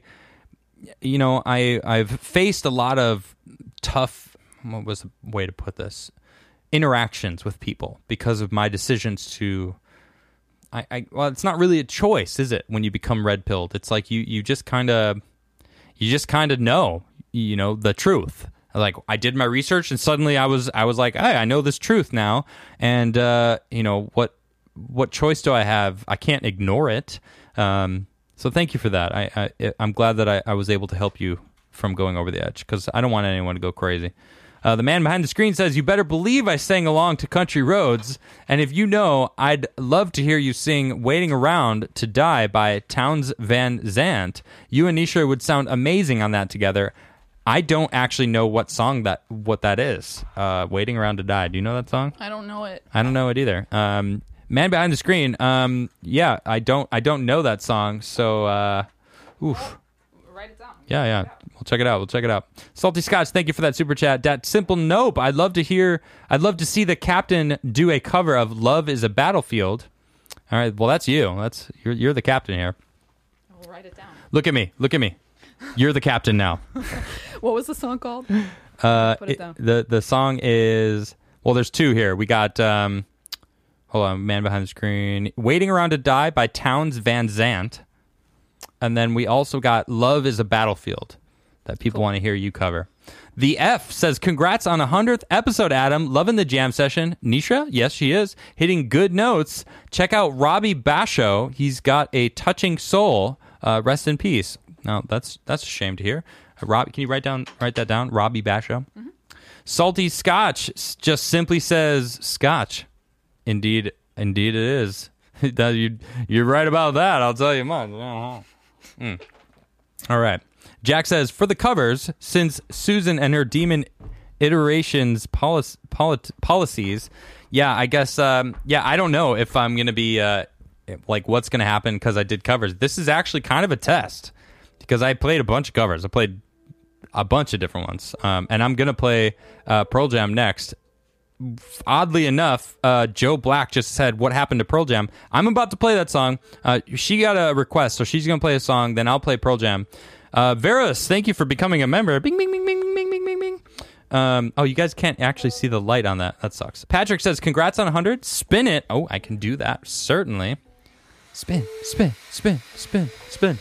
faced a lot of tough, what was the way to put this, interactions with people because of my decisions to, well, it's not really a choice, is it, when you become red-pilled? It's like you just kind of know, the truth. Like, I did my research and suddenly I was like, hey, I know this truth now. And, what choice do I have? I can't ignore it. So thank you for that. I'm glad that I was able to help you from going over the edge because I don't want anyone to go crazy. The man behind the screen says, you better believe I sang along to Country Roads. And if you know, I'd love to hear you sing Waiting Around to Die by Townes Van Zandt. You and Nishra would sound amazing on that together. I don't actually know what that is. Waiting Around to Die. Do you know that song? I don't know it. I don't know it either. Man behind the screen. Yeah, I don't know that song. So, oof. Write it down. Yeah. We'll check it out. Salty Scotch, thank you for that super chat. That Simple Nope. I'd love to see the captain do a cover of Love is a Battlefield. All right. Well, that's you. You're the captain here. I will write it down. Look at me. You're the captain now. What was the song called? Put it down. The song is, well, there's two here. We got, hold on, Man Behind the Screen. Waiting Around to Die by Townes Van Zandt. And then we also got Love is a Battlefield that people want to hear you cover. The F says, congrats on 100th episode, Adam. Loving the jam session. Nishra? Yes, she is. Hitting good notes. Check out Robbie Basho. He's got a touching soul. Rest in peace. No, that's a shame to hear. Rob, can you write that down? Robbie Basho. Mm-hmm. Salty Scotch just simply says Scotch. Indeed it is. You're right about that. I'll tell you much. All right. Jack says, for the covers, since Susan and her demon iterations policies, yeah, I guess, I don't know if I'm going to be, like, what's going to happen because I did covers. This is actually kind of a test because I played a bunch of covers. I played a bunch of different ones, and I'm going to play Pearl Jam next. Oddly enough, Joe Black just said, what happened to Pearl Jam? I'm about to play that song. She got a request, so she's going to play a song, then I'll play Pearl Jam. Varus, thank you for becoming a member. Bing, bing, bing, bing, bing, bing, bing, bing. Oh, you guys can't actually see the light on that. That sucks. Patrick says, congrats on 100. Spin it. Oh, I can do that. Certainly. Spin, spin, spin, spin, spin.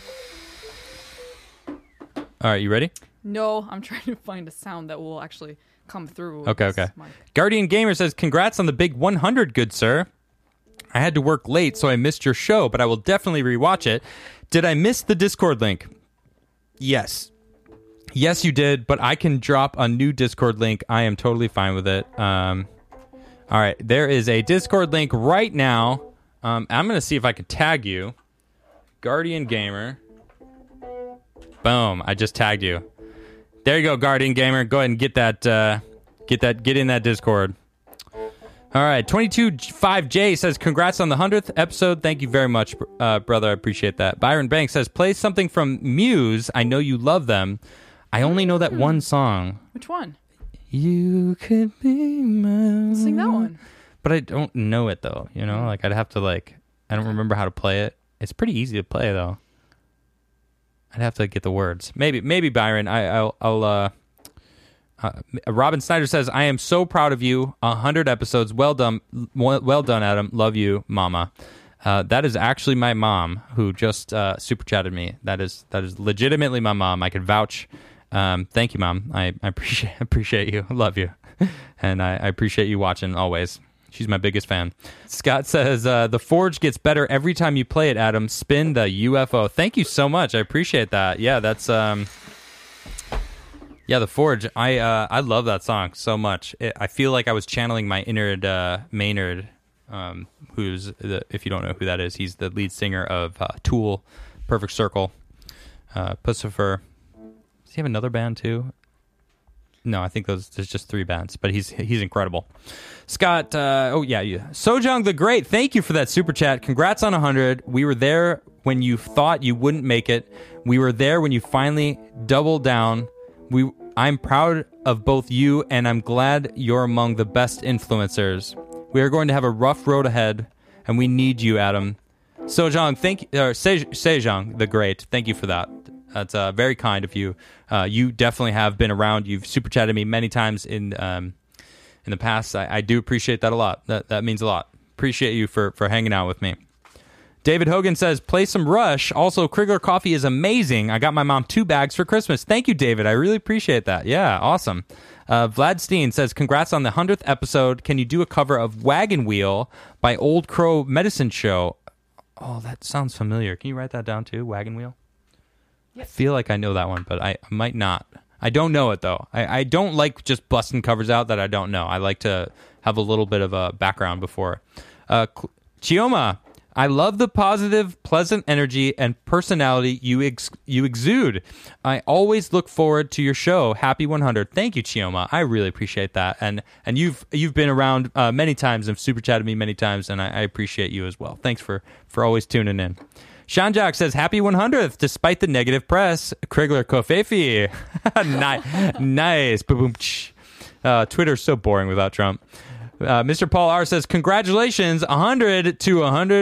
All right, you ready? No, I'm trying to find a sound that will actually come through. Okay. Guardian Gamer says, congrats on the big 100, good sir. I had to work late, so I missed your show, but I will definitely rewatch it. Did I miss the Discord link? Yes, you did, but I can drop a new Discord link. I am totally fine with it. All right, there is a Discord link right now. I'm going to see if I can tag you. Guardian Gamer. Boom, I just tagged you. There you go, Guardian Gamer. Go ahead and get in that Discord. All right, 225J says, congrats on the 100th episode. Thank you very much, brother. I appreciate that. Byron Banks says, play something from Muse. I know you love them. I only know that one song. Which one? You could be my... Sing that one. But I don't know it, though. You know, like I'd have to I don't remember how to play it. It's pretty easy to play, though. I'd have to get the words. Maybe Byron. I'll Robin Snyder says, I am so proud of you. 100 episodes. Well done, Adam. Love you, Mama. That is actually my mom who just super chatted me. That is legitimately my mom. I could vouch. Thank you, Mom. I appreciate you. Love you. And I appreciate you watching always. She's my biggest fan. Scott says, the Forge gets better every time you play it, Adam. Spin the UFO. Thank you so much. I appreciate that. Yeah, that's... Yeah, The Forge. I love that song so much. I feel like I was channeling my inner Maynard, who's if you don't know who that is, he's the lead singer of Tool, Perfect Circle, Pussifer. Does he have another band too? No, I think there's just 3 bands, but he's incredible. Scott, Sojong the Great. Thank you for that super chat. Congrats on 100. We were there when you thought you wouldn't make it. We were there when you finally doubled down. I'm proud of both you, and I'm glad you're among the best influencers. We are going to have a rough road ahead, and we need you, Adam. Sojong, Sejong the Great, thank you for that. That's very kind of you. You definitely have been around. You've super chatted me many times in the past. I do appreciate that a lot. That means a lot. Appreciate you for hanging out with me. David Hogan says, play some Rush. Also, Krigler coffee is amazing. I got my mom 2 bags for Christmas. Thank you, David. I really appreciate that. Yeah, awesome. Vlad Steen says, congrats on the 100th episode. Can you do a cover of Wagon Wheel by Old Crow Medicine Show? Oh, that sounds familiar. Can you write that down too, Wagon Wheel? Yes. I feel like I know that one, but I might not. I don't know it, though. I don't like just busting covers out that I don't know. I like to have a little bit of a background before. Chioma, I love the positive, pleasant energy and personality you exude. I always look forward to your show. Happy 100. Thank you, Chioma. I really appreciate that. And you've been around many times and super chatted me many times, and I appreciate you as well. Thanks for always tuning in. Shanjak says, happy 100th, despite the negative press. Krigler Kofefi. Nice. Twitter's so boring without Trump. Mr. Paul R. says, congratulations, 100 to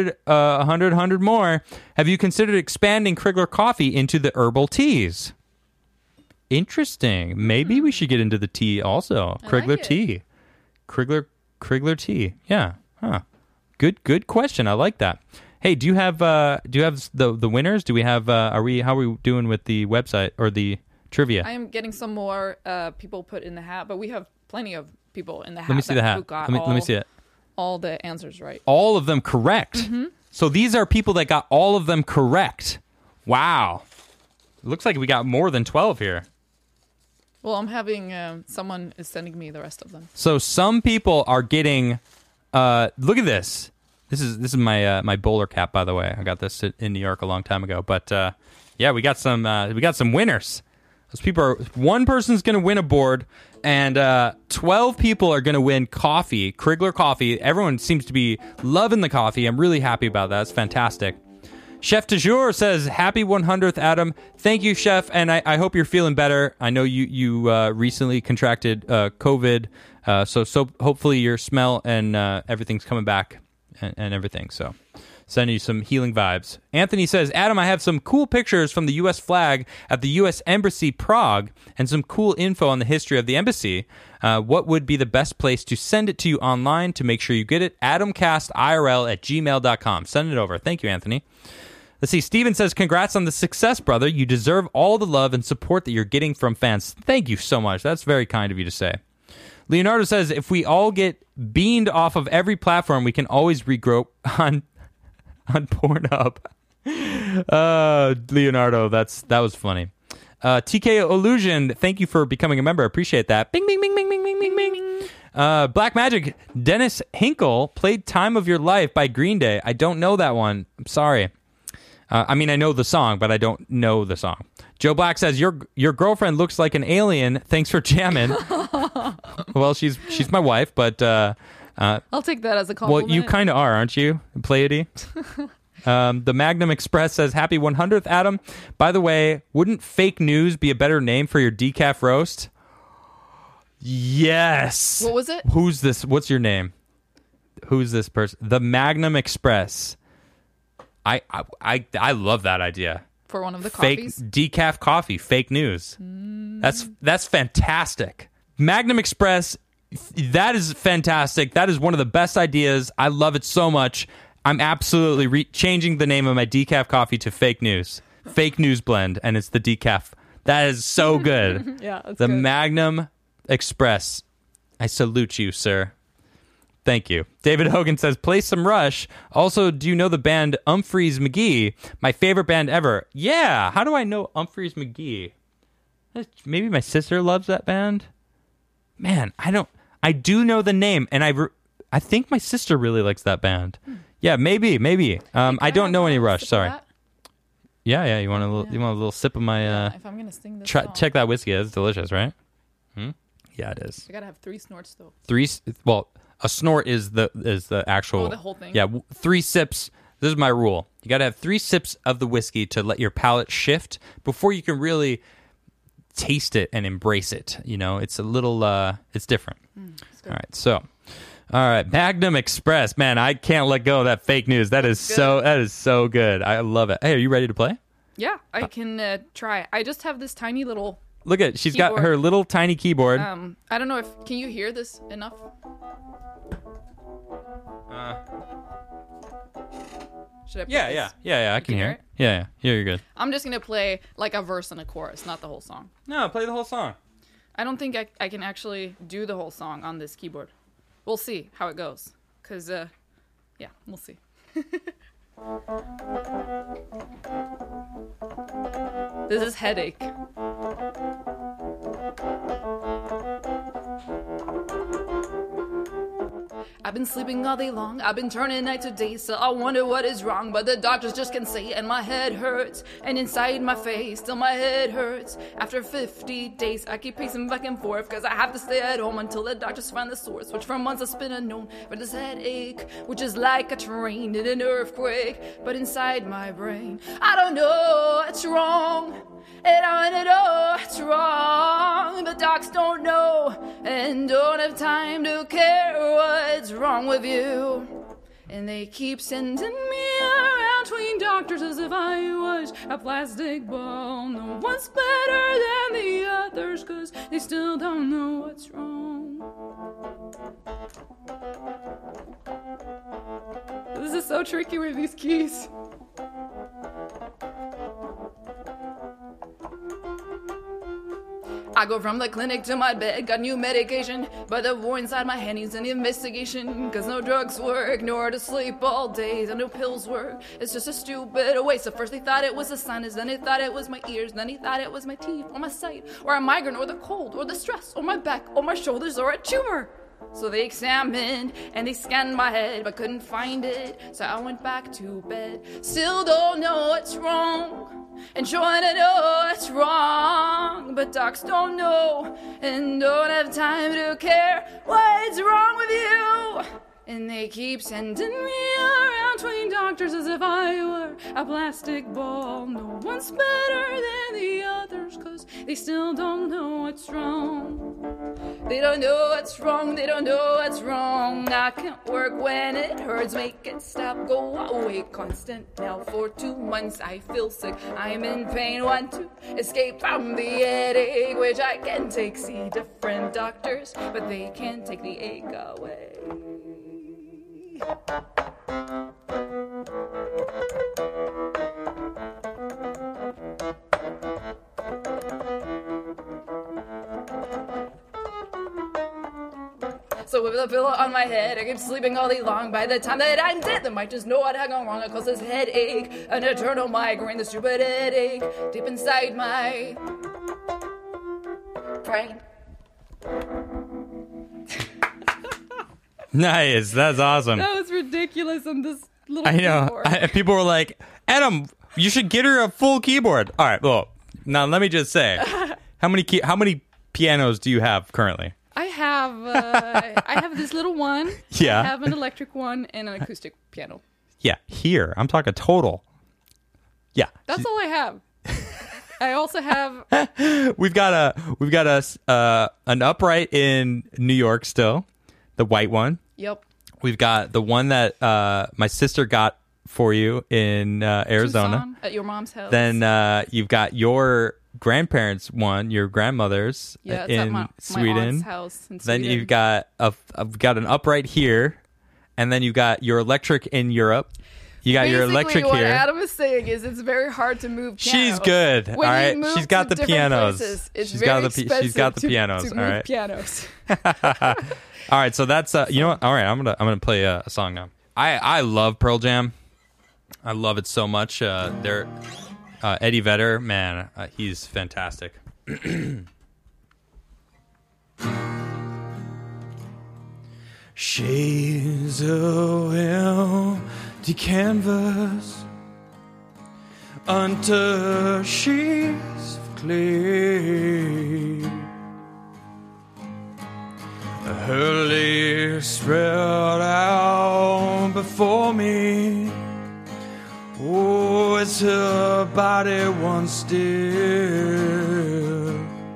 100 more. Have you considered expanding Krigler Coffee into the herbal teas? Interesting. Maybe we should get into the tea also. Krigler tea. Krigler tea. Yeah. Huh. Good question. I like that. Hey, do you have the winners? Do we have how are we doing with the website or the trivia? I am getting some more people put in the hat, but we have plenty of people in the hat. Let me see the hat. Let me see it. All the answers right. All of them correct. Mm-hmm. So these are people that got all of them correct. Wow. It looks like we got more than 12 here. Well, I'm having someone is sending me the rest of them. So some people are getting look at this. This is my bowler cap, by the way. I got this in New York a long time ago. But yeah, we got some winners. Those people are, one person's going to win a board, and 12 people are going to win coffee, Krigler coffee. Everyone seems to be loving the coffee. I'm really happy about that. It's fantastic. Chef de jour says, happy 100th, Adam. Thank you, Chef, and I hope you're feeling better. I know you recently contracted COVID, so hopefully your smell and everything's coming back and everything. So sending you some healing vibes. Anthony says, Adam, I have some cool pictures from the U.S. flag at the U.S. Embassy Prague and some cool info on the history of the embassy. What would be the best place to send it to you online to make sure you get it? AdamCastIRL@gmail.com. Send it over. Thank you, Anthony. Let's see. Steven says, congrats on the success, brother. You deserve all the love and support that you're getting from fans. Thank you so much. That's very kind of you to say. Leonardo says, if we all get beamed off of every platform, we can always regrow on Pornhub. Leonardo, that was funny. TK Illusion, thank you for becoming a member. Appreciate that. Bing, bing, bing, bing, bing, bing, bing, bing. Black Magic, Dennis Hinkle played Time of Your Life by Green Day. I don't know that one. I'm sorry. I mean, I know the song, but I don't know the song. Joe Black says, your girlfriend looks like an alien. Thanks for jamming. Well, she's my wife, but I'll take that as a Well, compliment. you kind of are, aren't you, Pleiade? The Magnum Express says, happy 100th, Adam. By the way, wouldn't fake news be a better name for your decaf roast? Yes. What was it? Who's this? What's your name? Who's this person? The Magnum Express. I love that idea. For one of the Fake coffees? decaf coffee, fake news. That's fantastic. Magnum Express, that is fantastic. That is one of the best ideas. I love it so much. I'm absolutely changing the name of my decaf coffee to fake news. Fake news blend, and it's the decaf. That is so good. Yeah, that's The good. Magnum Express. I salute you, sir. Thank you. David Hogan says, play some Rush. Also, do you know the band Humphreys McGee? My favorite band ever. Yeah. How do I know Humphreys McGee? Maybe my sister loves that band. Man, I do know the name, and I think my sister really likes that band. Yeah, maybe. I don't know any Rush. Sorry. Yeah. You want a little sip of my? If I'm gonna sing this song, Check that whiskey. It's delicious, right? Yeah, it is. I gotta have 3 snorts though. Well, a snort is the actual. Oh, the whole thing. Yeah, 3 sips. This is my rule. You got to have 3 sips of the whiskey to let your palate shift before you can really taste it and embrace it. You know, it's a little. It's different. All right, so. All right, Magnum Express. Man, I can't let go of that fake news. That is so good. I love it. Hey, are you ready to play? Yeah, I can try. I just have this tiny little. Look at she's got Keyboard. her little tiny keyboard. I don't know if can you hear this enough? Should I? Put this? Yeah. I can hear it. Yeah. You're good. I'm just gonna play like a verse and a chorus, not the whole song. No, play the whole song. I don't think I can actually do the whole song on this keyboard. We'll see how it goes. Cause yeah, we'll see. This is Headache. I've been sleeping all day long, I've been turning night to day, so I wonder what is wrong, but the doctors just can't say, and my head hurts, and inside my face, still my head hurts. After 50 days, I keep pacing back and forth, cause I have to stay at home until the doctors find the source, which for months has been unknown, for this headache, which is like a train in an earthquake, but inside my brain, I don't know what's wrong, and I wanna know what's wrong, but docs don't know, and don't have time to care what's wrong with you. And they keep sending me around between doctors as if I was a plastic ball. No one's better than the others, cause they still don't know what's wrong. This is so tricky with these keys. I go from the clinic to my bed, got new medication, but the war inside my head needs an investigation. Cause no drugs work, nor to sleep all day, and no pills work. It's just a stupid waste. So first they thought it was the sinus, then they thought it was my ears, then they thought it was my teeth, or my sight, or a migraine, or the cold, or the stress, or my back, or my shoulders, or a tumor. So they examined and they scanned my head, but couldn't find it. So I went back to bed. Still don't know what's wrong, and trying to know what's wrong, but docs don't know and don't have time to care what's wrong with you. And they keep sending me around between doctors as if I were a plastic ball. No one's better than the others, cause they still don't know what's wrong. They don't know what's wrong, they don't know what's wrong. I can't work when it hurts, make it stop, go away. Constant now for 2 months, I feel sick, I'm in pain, want to escape from the headache, which I can take. See different doctors, but they can't take the ache away. So with a pillow on my head, I keep sleeping all day long. By the time that I'm dead, they might just know what had gone wrong. It causes headache, an eternal migraine, the stupid headache deep inside my brain. Nice. That's awesome. That was ridiculous on this little I know. keyboard. People were like, Adam, you should get her a full keyboard. All right. Well, now let me just say, how many pianos do you have currently? I have have this little one. Yeah. I have an electric one and an acoustic piano. Yeah, here. I'm talking total. Yeah. That's all I have. I also have We've got an upright in New York still, the white one. Yep. We've got the one that my sister got for you in Arizona. Tucson, at your mom's house. Then you've got your grandparents' one, your grandmother's yeah, it's in at my Sweden. aunt's house in Then Sweden. you've got I've got an upright here, and then you've got your electric in Europe. You got your electric what here. Adam is saying is it's very hard to move pianos. She's good. When all you right, move she's got to the different pianos. places, it's she's very got the expensive she's got the to pianos. move all right. pianos. All right, so that's you know what? All right, I'm gonna play a song now. I love Pearl Jam. I love it so much. They're Eddie Vedder, man, he's fantastic. Shades of empty canvas, unto sheets of clay. Her legs spread out before me. Oh, as her body once still.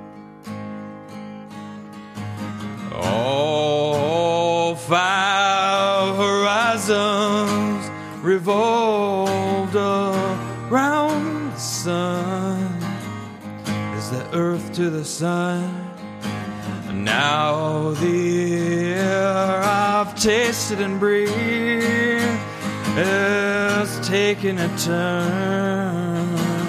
All five horizons revolved around the sun, as the earth to the sun. Now the air I've tasted and breathed is taking a turn.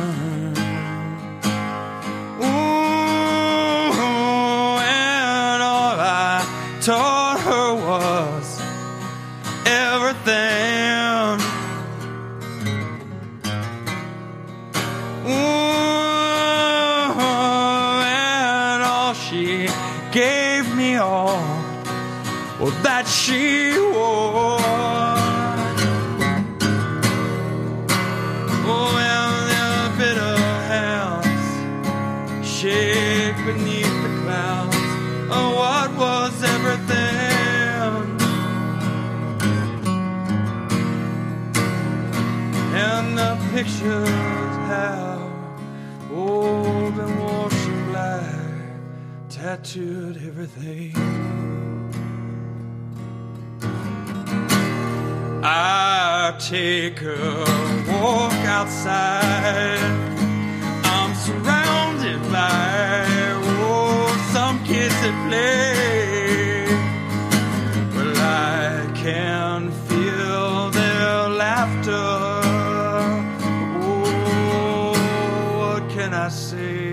Ooh, and all I taught her was everything. Ooh, and all she gave me all, well, that she wore. Oh, and the bitter hands shake beneath the clouds. Oh, what was everything? And the pictures have all been washed in black, tattooed everything. I take a walk outside. I'm surrounded by some kids that play. Well, I can feel their laughter. Oh, what can I say?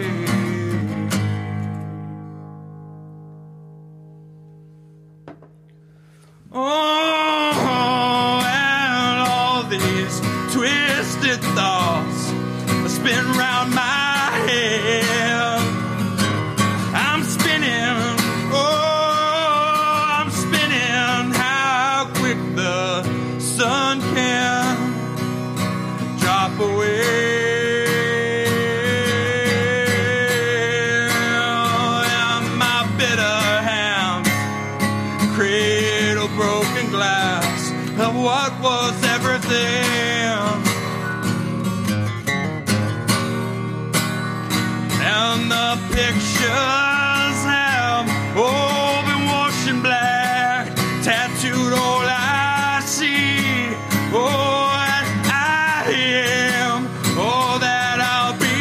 Oh, and all these twisted thoughts spin round my head. I'm spinning, oh, I'm spinning. How quick the sun can drop away. And my bitter hands cradle broken glass of what was everything. And the pictures have all been washed in black, tattooed all I see. Oh, and I am all that I'll be.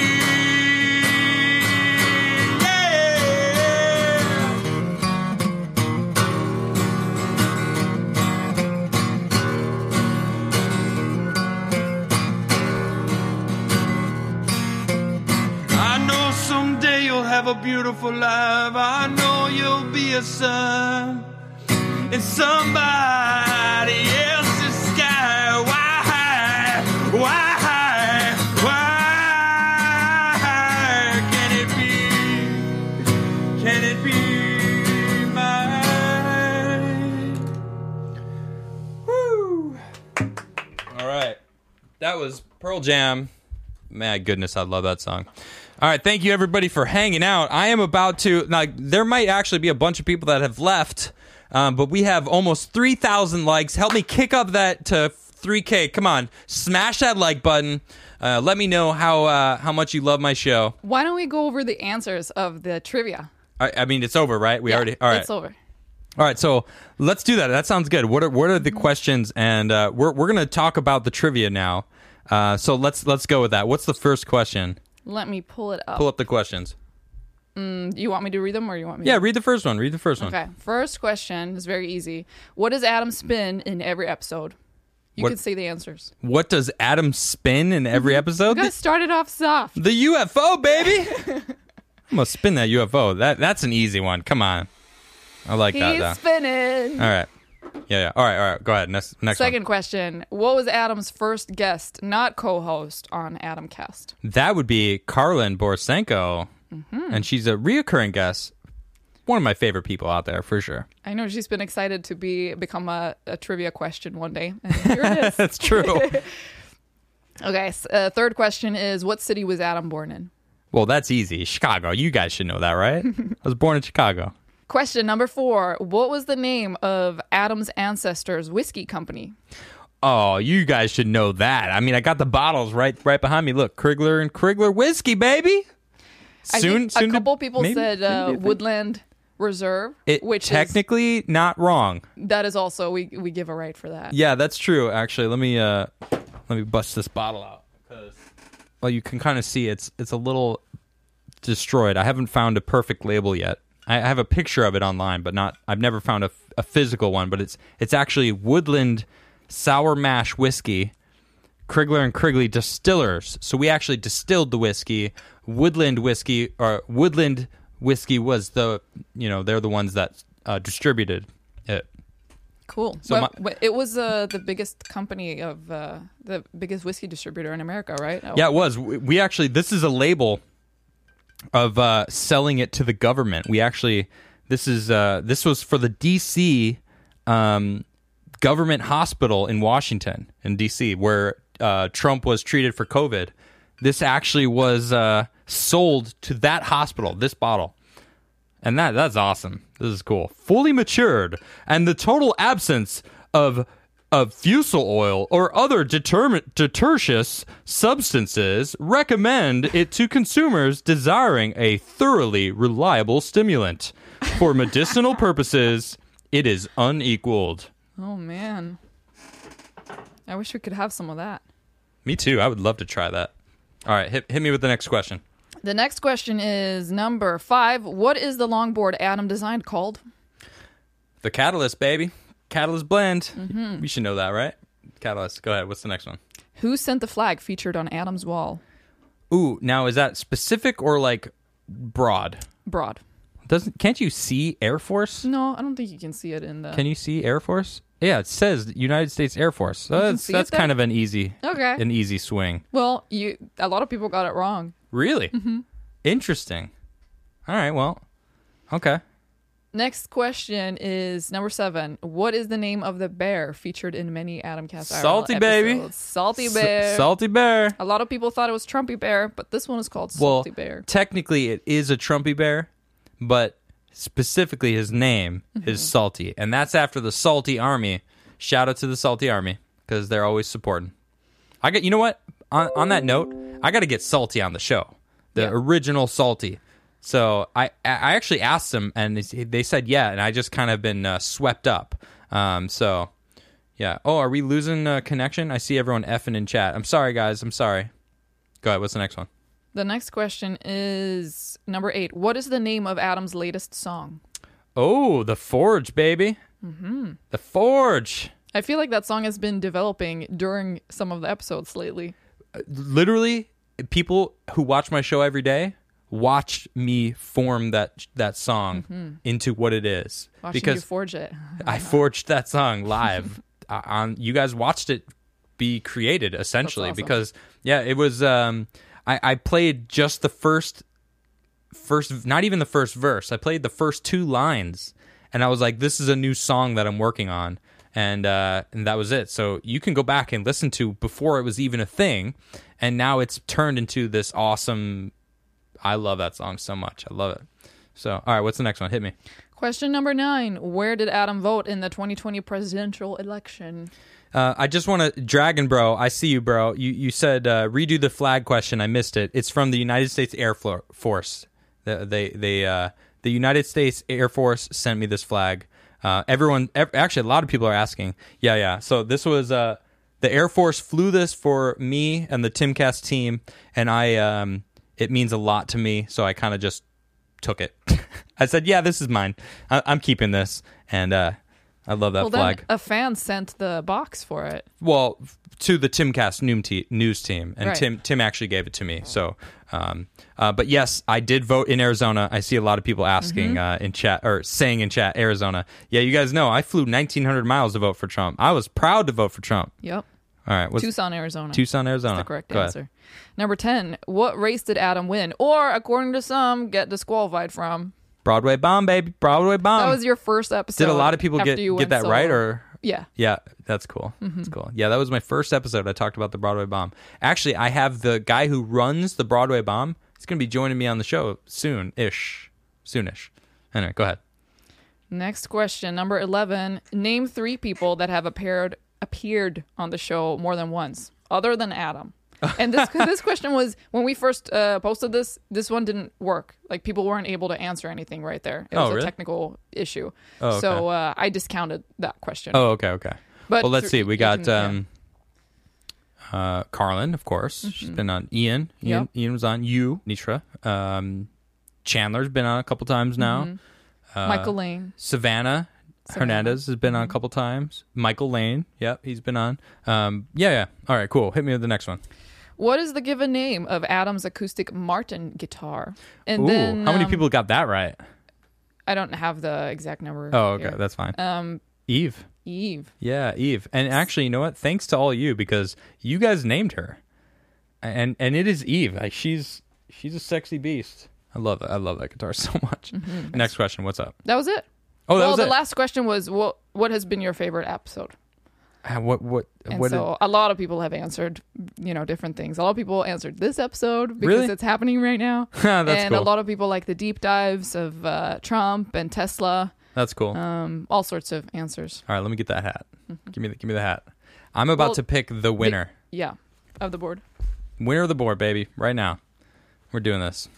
I know someday you'll have a beautiful life. I know you'll be a son in somebody else's sky. Why can it be? Can it be mine? Woo! All right, that was Pearl Jam. My goodness, I love that song. All right, thank you everybody for hanging out. I am about to now. There might actually be a bunch of people that have left, but we have almost 3,000 likes. Help me kick up that to 3K. Come on, smash that like button. Let me know how much you love my show. Why don't we go over the answers of the trivia? I mean, it's over, right? We already. All right, it's over. All right, so let's do that. That sounds good. What are the questions? And we're gonna talk about the trivia now. So let's go with that. What's the first question? Let me pull it up. Pull up the questions. You want me to read them, or you want me? Yeah, read the first one. Okay. First question is very easy. What does Adam spin in every episode? You can say the answers. What does Adam spin in every episode? You guys started off soft. The UFO, baby. I'm gonna spin that UFO. That's an easy one. Come on. I like that. He's spinning. All right. Yeah. All right. Go ahead. Next Second one. question. What was Adam's first guest, not co-host, on Adamcast? That would be Karlin Borisenko. And she's a reoccurring guest. One of my favorite people out there, for sure. I know she's been excited to become a trivia question one day. And here it is. That's true. Okay. Third question is, what city was Adam born in? Well, that's easy. Chicago. You guys should know that, right? I was born in Chicago. Question number 4. What was the name of Adam's ancestors' whiskey company? Oh, you guys should know that. I mean, I got the bottles right behind me. Look, Krigler and Krigler whiskey, baby. I think a couple people said Woodland Reserve, which technically is not wrong. That is also we give a right for that. Yeah, that's true. Actually, let me bust this bottle out because you can kind of see it's a little destroyed. I haven't found a perfect label yet. I have a picture of it online, but I've never found a physical one. But it's actually Woodland Sour Mash Whiskey, Krigler and Krigley Distillers. So we actually distilled the whiskey. Woodland Whiskey was they're the ones that distributed it. Cool. So it was the biggest company of the biggest whiskey distributor in America, right? Oh. Yeah, it was. We actually, this is a label of selling it to the government. We actually, this was for the DC government hospital in Washington, in DC, where Trump was treated for COVID. This actually was sold to that hospital, this bottle. And that's awesome. This is cool. Fully matured, and the total absence of fusel oil or other detertious substances recommend it to consumers desiring a thoroughly reliable stimulant. For medicinal purposes, it is unequaled. Oh, man. I wish we could have some of that. Me too. I would love to try that. All right, hit me with the next question. The next question is number 5. What is the longboard Adam designed called? The Catalyst, baby. Catalyst blend. Mm-hmm. We should know that, right? Catalyst. Go ahead. What's the next one? Who Sent the Flag featured on Adam's wall? Ooh, now is that specific or like broad? Broad. Can't you see Air Force? No, I don't think you can see it in the... Can you see Air Force? Yeah, it says United States Air Force. So that's kind of an easy swing. Well, a lot of people got it wrong. Really? Mm-hmm. Interesting. All right, well, okay. Next question is number 7. What is the name of the bear featured in many Adamcast Salty episodes? Baby. Salty Bear. Salty Bear. A lot of people thought it was Trumpy Bear, but this one is called Salty Bear. Technically, it is a Trumpy Bear, but specifically his name is Salty, and that's after the Salty Army. Shout out to the Salty Army because they're always supporting. You know what? On that note, I got to get Salty on the show, the original Salty. So I actually asked them, and they said yeah, and I just kind of been swept up. So yeah. Oh, are we losing connection? I see everyone effing in chat. I'm sorry, guys. I'm sorry. Go ahead. What's the next one? The next question is number 8. What is the name of Adam's latest song? Oh, The Forge, baby. Mm-hmm. The Forge. I feel like that song has been developing during some of the episodes lately. Literally, people who watch my show every day watch me form that song into what it is. Watching you forge it. I forged that song live. You guys watched it be created, essentially. That's awesome. Because, yeah, it was... I played just the first, not even the first verse. I played the first 2 lines, and I was like, "This is a new song that I'm working on," and that was it. So you can go back and listen to before it was even a thing, and now it's turned into this awesome I love that song so much. I love it. So, all right, what's the next one? Hit me. Question number 9. Where did Adam vote in the 2020 presidential election? I just want to, Dragon Bro, I see you, bro. You said redo the flag question. I missed it. It's from the United States Air Force. The United States Air Force sent me this flag. Actually, a lot of people are asking. Yeah. So this was the Air Force flew this for me and the Timcast team, and it means a lot to me. So I kind of just took it. I said, "Yeah, this is mine. I'm keeping this," and I love that flag. Then a fan sent the box for it. Well, to the Timcast news team, and right. Tim actually gave it to me. So, but yes, I did vote in Arizona. I see a lot of people asking in chat, or saying in chat, Arizona. Yeah, you guys know I flew 1,900 miles to vote for Trump. I was proud to vote for Trump. Yep. All right. Tucson, Arizona. Tucson, Arizona. That's the correct Go answer. ahead. Number 10. What race did Adam win? Or, according to some, get disqualified from? Broadway Bomb, baby. Broadway Bomb. That was your first episode. Did a lot of people get that right? Or yeah. Yeah, that's cool. That's cool. Yeah, that was my first episode. I talked about the Broadway Bomb. Actually, I have the guy who runs the Broadway Bomb. He's going to be joining me on the show soonish. Anyway, go ahead. Next question, number 11. Name 3 people that have appeared on the show more than once, other than Adam. And this question was, when we first posted this one didn't work. Like, people weren't able to answer anything right there. It was really? a technical issue. Oh, okay. So I discounted that question. Oh, okay. But well, let's see. We got can, Carlin, of course. She's been on. Ian was on. You, Nishra. Chandler's been on a couple times now. Michael Lane. Savannah Hernandez has been on a couple times. Michael Lane. Yep, he's been on. Yeah. All right, cool. Hit me with the next one. What is the given name of Adam's acoustic Martin guitar? And Ooh, then how many people got that right? I don't have the exact number. Oh, okay, here. that's fine. Eve. Yeah, Eve. And actually, you know what? Thanks to all you, because you guys named her, and it is Eve. Like, she's a sexy beast. I love that. I love that guitar so much. Next question. What's up? That was it. Oh, that was the it. last question was what has been your favorite episode? What A lot of people have answered, different things. A lot of people answered this episode because Really? it's happening right now. That's and cool. a lot of people like the deep dives of Trump and Tesla. That's cool. All sorts of answers. All right, let me get that hat. Give me the hat. I'm about to pick the winner. Of the board. Winner of the board, baby. Right now. We're doing this.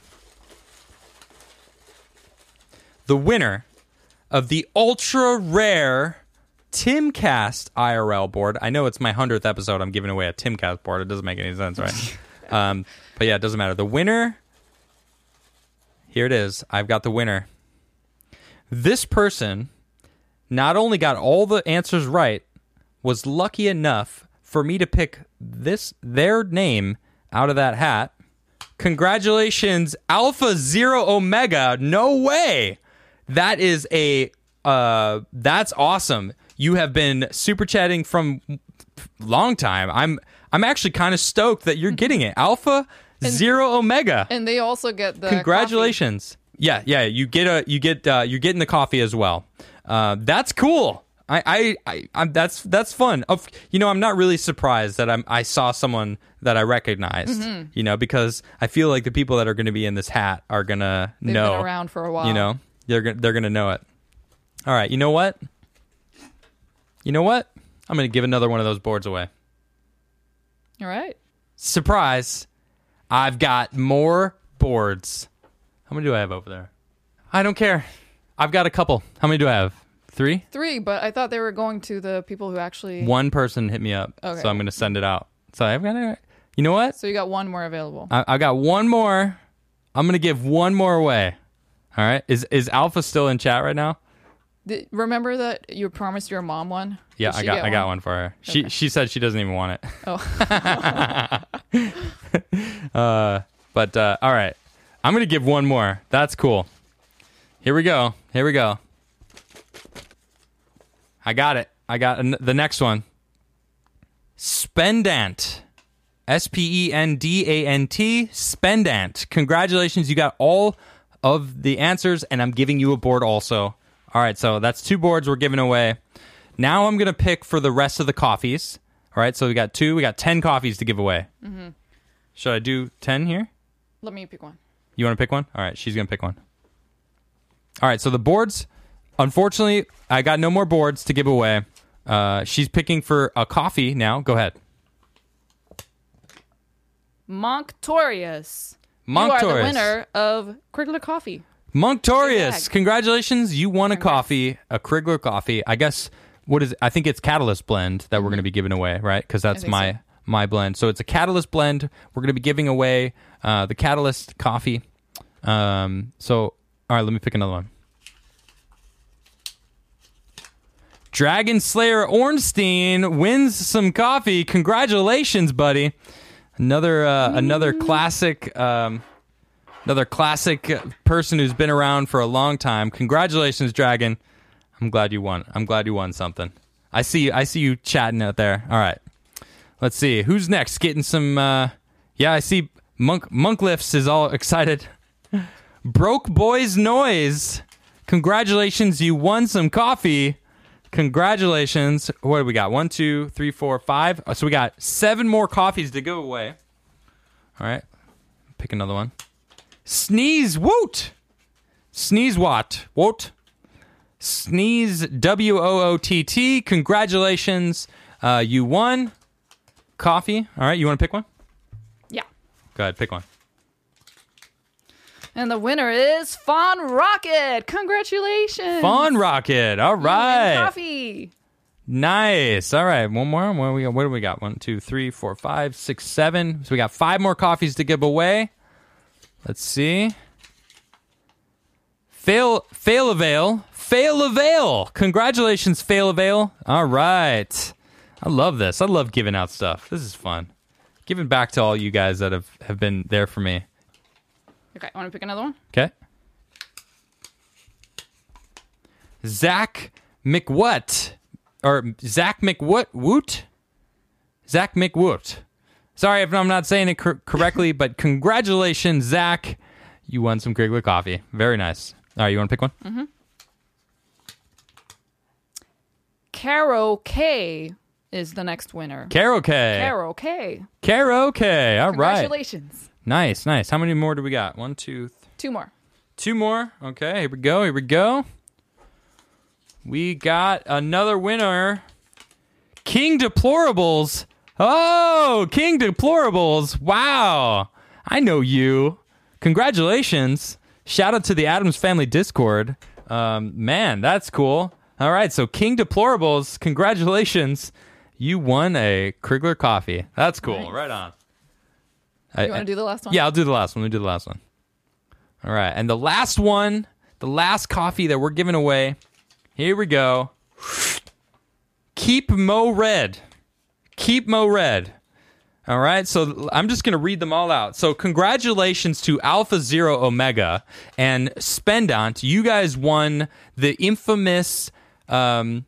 The winner of the ultra rare Timcast IRL board. I know it's my 100th episode. I'm giving away a Timcast board. It doesn't make any sense, right? But yeah, it doesn't matter. The winner, here it is. I've got the winner. This person not only got all the answers right, was lucky enough for me to pick their name out of that hat. Congratulations, Alpha Zero Omega. No way. That is that's awesome. You have been super chatting from long time. I'm actually kind of stoked that you're getting it. Alpha Zero Omega. And they also get the congratulations. Coffee. Yeah, you're getting the coffee as well. That's cool. I'm that's fun. I'm not really surprised that I saw someone that I recognized. Because I feel like the people that are going to be in this hat are going to know. They've been around for a while. They're going to know it. All right, you know what? I'm going to give another one of those boards away. All right. Surprise. I've got more boards. How many do I have over there? I don't care. I've got a couple. How many do I have? 3? 3, but I thought they were going to the people who actually... One person hit me up, okay. So I'm going to send it out. So I've got it. You know what? So you got one more available. I got one more. I'm going to give one more away. All right. Is Alpha still in chat right now? Remember that you promised your mom one? Yeah, I got one for her. Okay. She said she doesn't even want it. Oh. But all right. I'm going to give one more. That's cool. Here we go. I got it. I got the next one. Spendant. Spendant. Spendant. Congratulations. You got all of the answers, and I'm giving you a board also. All right, so that's 2 boards we're giving away. Now I'm going to pick for the rest of the coffees. All right, so we got 10 coffees to give away. Should I do 10 here? Let me pick one. You want to pick one? All right, she's going to pick one. All right, so the boards, unfortunately, I got no more boards to give away. She's picking for a coffee now. Go ahead. Monctorious. You Monctorious. are the winner of Krigler Coffee. Monctorious. Big bag. Congratulations. You won a coffee, a Krigler coffee. I guess, I think it's Catalyst blend that we're going to be giving away, right? Because that's my blend. So it's a Catalyst blend. We're going to be giving away the Catalyst coffee. All right, let me pick another one. Dragon Slayer Ornstein wins some coffee. Congratulations, buddy. Another classic person who's been around for a long time. Congratulations, Dragon. I'm glad you won. I'm glad you won something. I see you chatting out there. All right. Let's see. Who's next? Getting some I see Monk Lifts is all excited. Broke Boys Noise. Congratulations, you won some coffee. Congratulations. What do we got? 1, 2, 3, 4, 5. So we got 7 more coffees to give away. All right. Pick another one. Sneeze Woot. Sneeze Watt. Woot. Sneeze WOOTT. Congratulations. You won coffee. All right. You want to pick one? Yeah. Go ahead. Pick one. And the winner is Fawn Rocket. Congratulations. Fawn Rocket. All right. Coffee. Nice. All right. One more. What do we got? 1, 2, 3, 4, 5, 6, 7. So we got 5 more coffees to give away. Let's see. Fail Avail. Congratulations, Fail Avail. All right. I love this. I love giving out stuff. This is fun. Giving back to all you guys that have been there for me. Okay, want to pick another one? Okay. Zach McWoot. Zach McWoot. Sorry if I'm not saying it correctly, but congratulations, Zach. You won some Krigler coffee. Very nice. All right, you want to pick one? Mm-hmm. Caro K is the next winner. Caro K. Caro K. Caro K. All right. Congratulations. Nice. How many more do we got? 1, 2, 2 more. 2 more. Okay, here we go. We got another winner. King Deplorables. Oh, King Deplorables. Wow. I know you. Congratulations. Shout out to the Addams Family Discord. Man, that's cool. All right, so King Deplorables, congratulations. You won a Krigler coffee. That's cool. Nice. Right on. You want to do the last one? Yeah, I'll do the last one. Let me do the last one. All right. And the last one, the last coffee that we're giving away, here we go. Keep Mo Red. Keep Mo Red. All right. So I'm just going to read them all out. So congratulations to Alpha Zero Omega and Spendant. You guys won the infamous and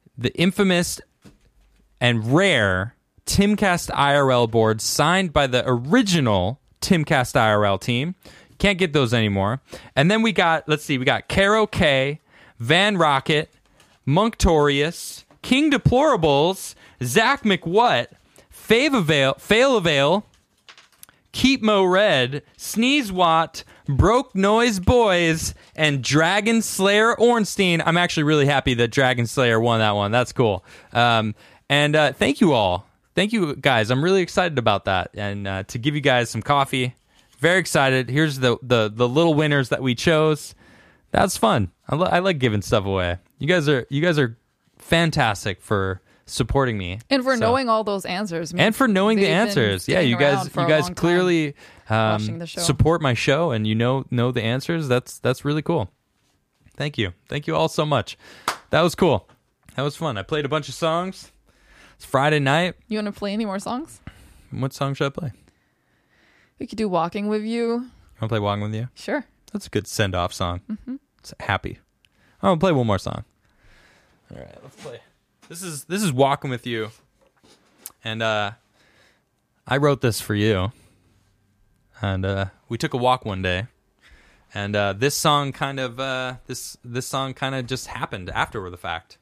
rare Timcast IRL board signed by the original Timcast IRL team. Can't get those anymore. And then we got Caro K, Van Rocket, Monctorious, King Deplorables, Zach McWhat, Fail Avail, Keep Mo Red, Sneeze Watt, Broke Noise Boys, and Dragon Slayer Ornstein. I'm actually really happy that Dragon Slayer won that one. That's cool. And thank you all. Thank you, guys. I'm really excited about that, and to give you guys some coffee. Very excited. Here's the little winners that we chose. That's fun. I like giving stuff away. You guys are fantastic for supporting me and for knowing all those answers. And for knowing the answers. Yeah, you guys clearly support my show, and you know the answers. That's really cool. Thank you all so much. That was cool. That was fun. I played a bunch of songs. It's Friday night. You want to play any more songs? What song should I play? We could do Walking With You. You want to play Walking With You? Sure. That's a good send-off song. Mm-hmm. It's happy. I'll play one more song. All right, let's play. This is Walking With You. And I wrote this for you. And we took a walk one day. And this song kind of this song kind of just happened after the fact.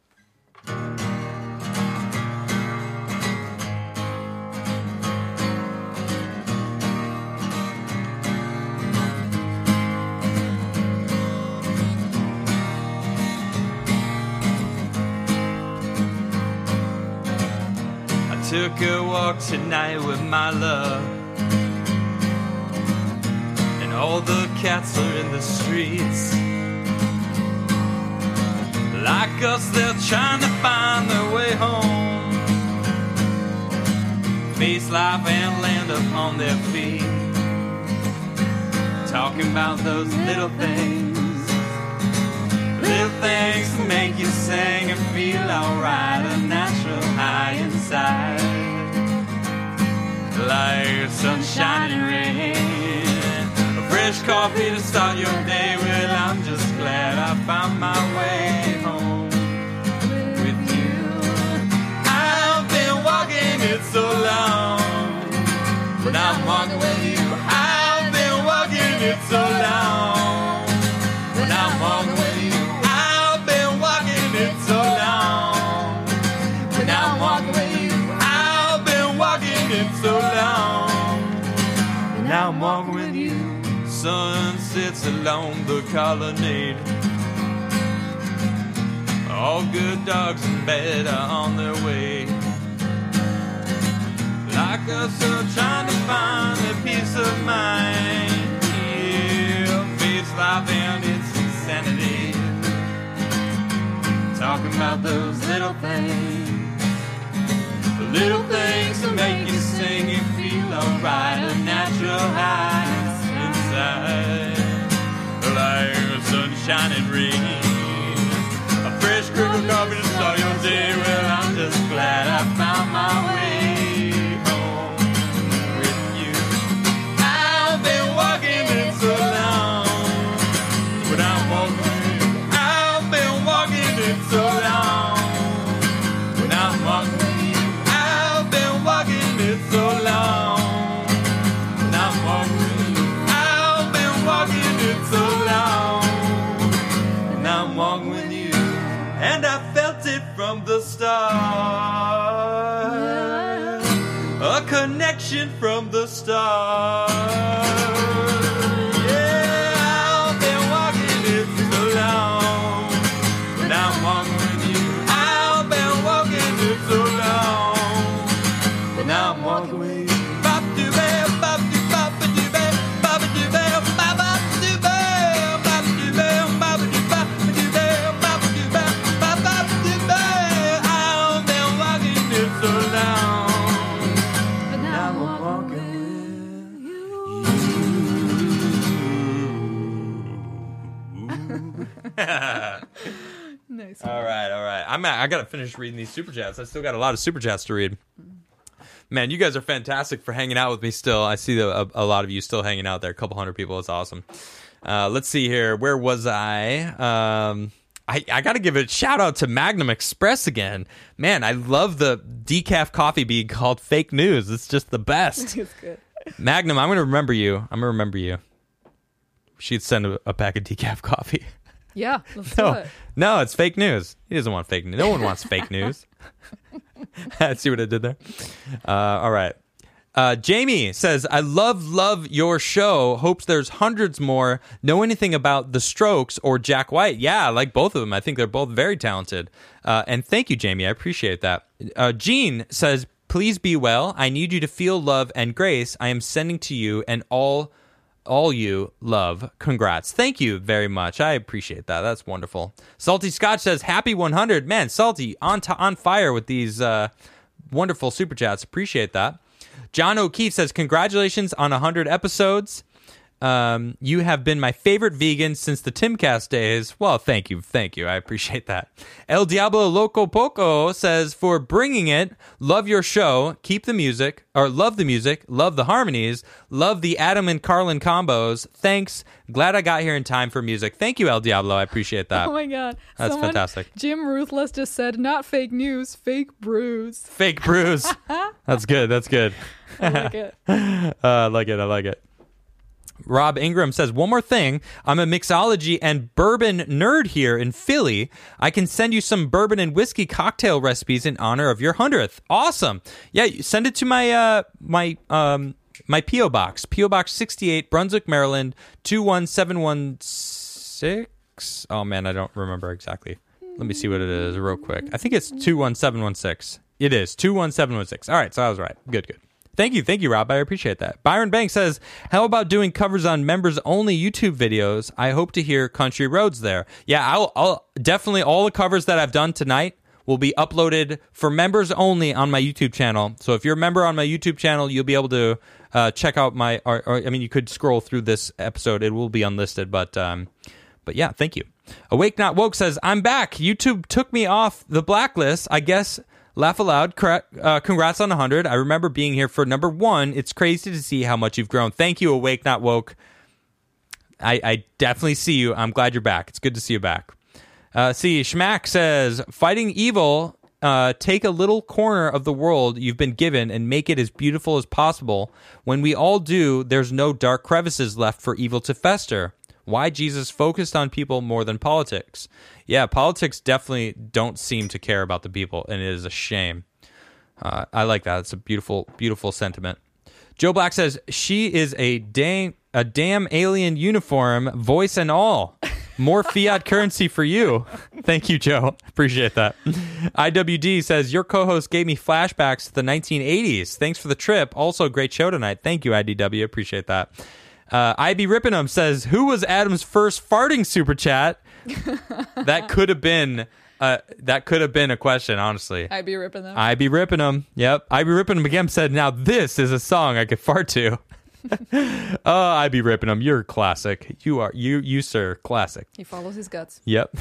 took a walk tonight with my love, and all the cats are in the streets. Like us, they're trying to find their way home, face life and land upon their feet, talking about those little things that make you sing and feel alright, a natural high inside, like sunshine and rain, a fresh coffee to start your day. Well, I'm just glad I found my way home with you. I've been walking it so long, but I'm walking with you. I've been walking it so long, but I'm walking with you. I've been walking it so long, but I'm walking with you. I've been walking it so long, and now I'm walking with you. Sun sits along the colonnade. All good dogs in bed are on their way. Like us, are trying to find a peace of mind. Yeah, face life and its insanity. Talking about those little things that make you sing and feel alright, a natural high inside, like sunshine and rain, a fresh cup of coffee to start your day. Well, I'm just glad I found my way home with you. I've been walking it so long, but I'm walking with you. I've been walking it so long, but I'm walking with you. I've been walking it so long, but I'm walking with you. I've been walking it so long, and I'm walking with you. And I felt it from the start, a connection from the start. Yeah, I've been walking it so long, but I'm walking with you. I've been walking it so long, but now I'm walking with you. Bop-doo-bam, bop-doo-bop-a-doo-bam, bop-a-doo-bam, bop-a-doo-bam, bop-a-doo-bam, bop-a-doo-bop-a-doo-bam, bop-a-doo-bam, bop-a-doo-bam. I've been walking it so long, but now I'm walking with you. Nice. All right. I gotta finish reading these super chats. I still got a lot of super chats to read. Man, you guys are fantastic for hanging out with me still. I see a lot of you still hanging out there. A couple hundred people. It's awesome. Let's see here. Where was I? I got to give a shout out to Magnum Express again. Man, I love the decaf coffee bean called Fake News. It's just the best. It's good. Magnum, I'm going to remember you. She'd send a pack of decaf coffee. Yeah, let's do it. No, it's fake news. He doesn't want fake news. No one wants fake news. See what I did there? All right. Jamie says, I love your show. Hopes there's hundreds more. Know anything about The Strokes or Jack White? Yeah, I like both of them. I think they're both very talented. And thank you, Jamie. I appreciate that. Jean says, please be well. I need you to feel love and grace. I am sending to you and all you love. Congrats. Thank you very much. I appreciate that. That's wonderful. Salty Scotch says, happy 100. Man, Salty, on fire with these wonderful super chats. Appreciate that. John O'Keefe says, congratulations on 100 episodes. You have been my favorite vegan since the Timcast days. Well, thank you. I appreciate that. El Diablo Loco Poco says, for bringing it, love your show, keep the music, or love the music, love the harmonies, love the Adam and Carlin combos. Thanks. Glad I got here in time for music. Thank you, El Diablo. I appreciate that. Oh my God. That's fantastic. Jim Ruthless just said, not fake news, fake brews. Fake brews. That's good. I like it. I like it. Rob Ingram says, one more thing. I'm a mixology and bourbon nerd here in Philly. I can send you some bourbon and whiskey cocktail recipes in honor of your 100th. Awesome. Yeah, send it to my my P.O. Box. P.O. Box 68, Brunswick, Maryland, 21716. Oh, man, I don't remember exactly. Let me see what it is real quick. I think it's 21716. It is 21716. All right, so I was right. Good. Thank you, Rob. I appreciate that. Byron Banks says, how about doing covers on members-only YouTube videos? I hope to hear Country Roads there. Yeah, I'll definitely, all the covers that I've done tonight will be uploaded for members only on my YouTube channel. So if you're a member on my YouTube channel, you'll be able to check out my, you could scroll through this episode. It will be unlisted, but yeah, thank you. Awake Not Woke says, I'm back. YouTube took me off the blacklist. I guess, laugh aloud. Congrats on 100. I remember being here for number 1. It's crazy to see how much you've grown. Thank you, Awake Not Woke. I definitely see you. I'm glad you're back. It's good to see you back. Schmack says, fighting evil, take a little corner of the world you've been given and make it as beautiful as possible. When we all do, there's no dark crevices left for evil to fester. Why Jesus focused on people more than politics. Yeah, politics definitely don't seem to care about the people, and it is a shame. I like that. It's a beautiful, beautiful sentiment. Joe Black says, she is a damn alien uniform, voice and all. More fiat currency for you. Thank you, Joe. Appreciate that. IWD says, your co-host gave me flashbacks to the 1980s. Thanks for the trip. Also, great show tonight. Thank you, IDW. Appreciate that. IB Rippenham says, who was Adam's first farting super chat? That could have been a question, honestly. IB Rippenham. IB Rippenham. Yep. IB Rippenham again said, now this is a song I could fart to. Oh, IB Rippenham, you're classic. You sir, classic. He follows his guts. Yep.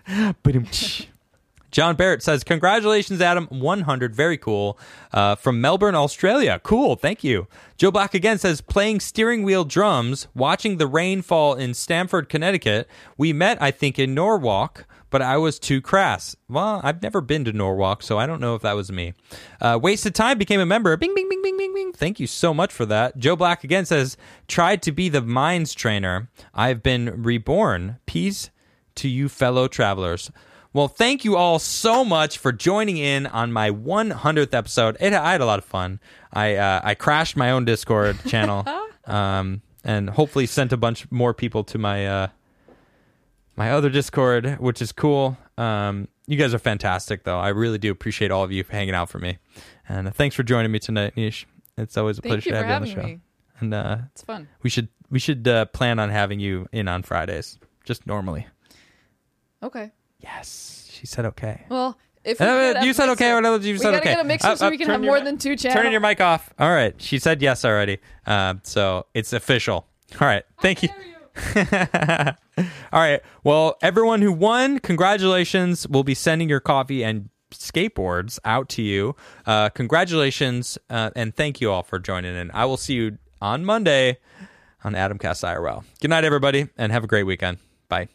John Barrett says, congratulations, Adam. 100. Very cool. From Melbourne, Australia. Cool. Thank you. Joe Black again says, playing steering wheel drums, watching the rain fall in Stamford, Connecticut. We met, I think, in Norwalk, but I was too crass. Well, I've never been to Norwalk, so I don't know if that was me. Wasted Time became a member. Bing, bing, bing, bing, bing, bing. Thank you so much for that. Joe Black again says, tried to be the Minds trainer. I've been reborn. Peace to you, fellow travelers. Well, thank you all so much for joining in on my 100th episode. I had a lot of fun. I crashed my own Discord channel, and hopefully sent a bunch more people to my my other Discord, which is cool. You guys are fantastic, though. I really do appreciate all of you hanging out for me. And thanks for joining me tonight, Nish. It's always a pleasure to have you on the show. Me. And it's fun. We should plan on having you in on Fridays, just normally. Okay. Yes, she said okay. Well, if you said okay, or no, you said okay. We gotta get a mixer so we can have more than 2 channels. Turning your mic off. All right, she said yes already. So it's official. All right, thank you. All right. Well, everyone who won, congratulations. We'll be sending your coffee and skateboards out to you. Congratulations, and thank you all for joining in. I will see you on Monday on Adamcast IRL. Good night, everybody, and have a great weekend. Bye.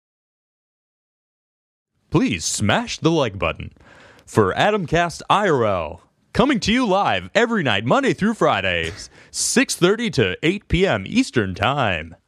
Please smash the like button for Adamcast IRL. Coming to you live every night, Monday through Fridays, 6:30 to 8 p.m. Eastern Time.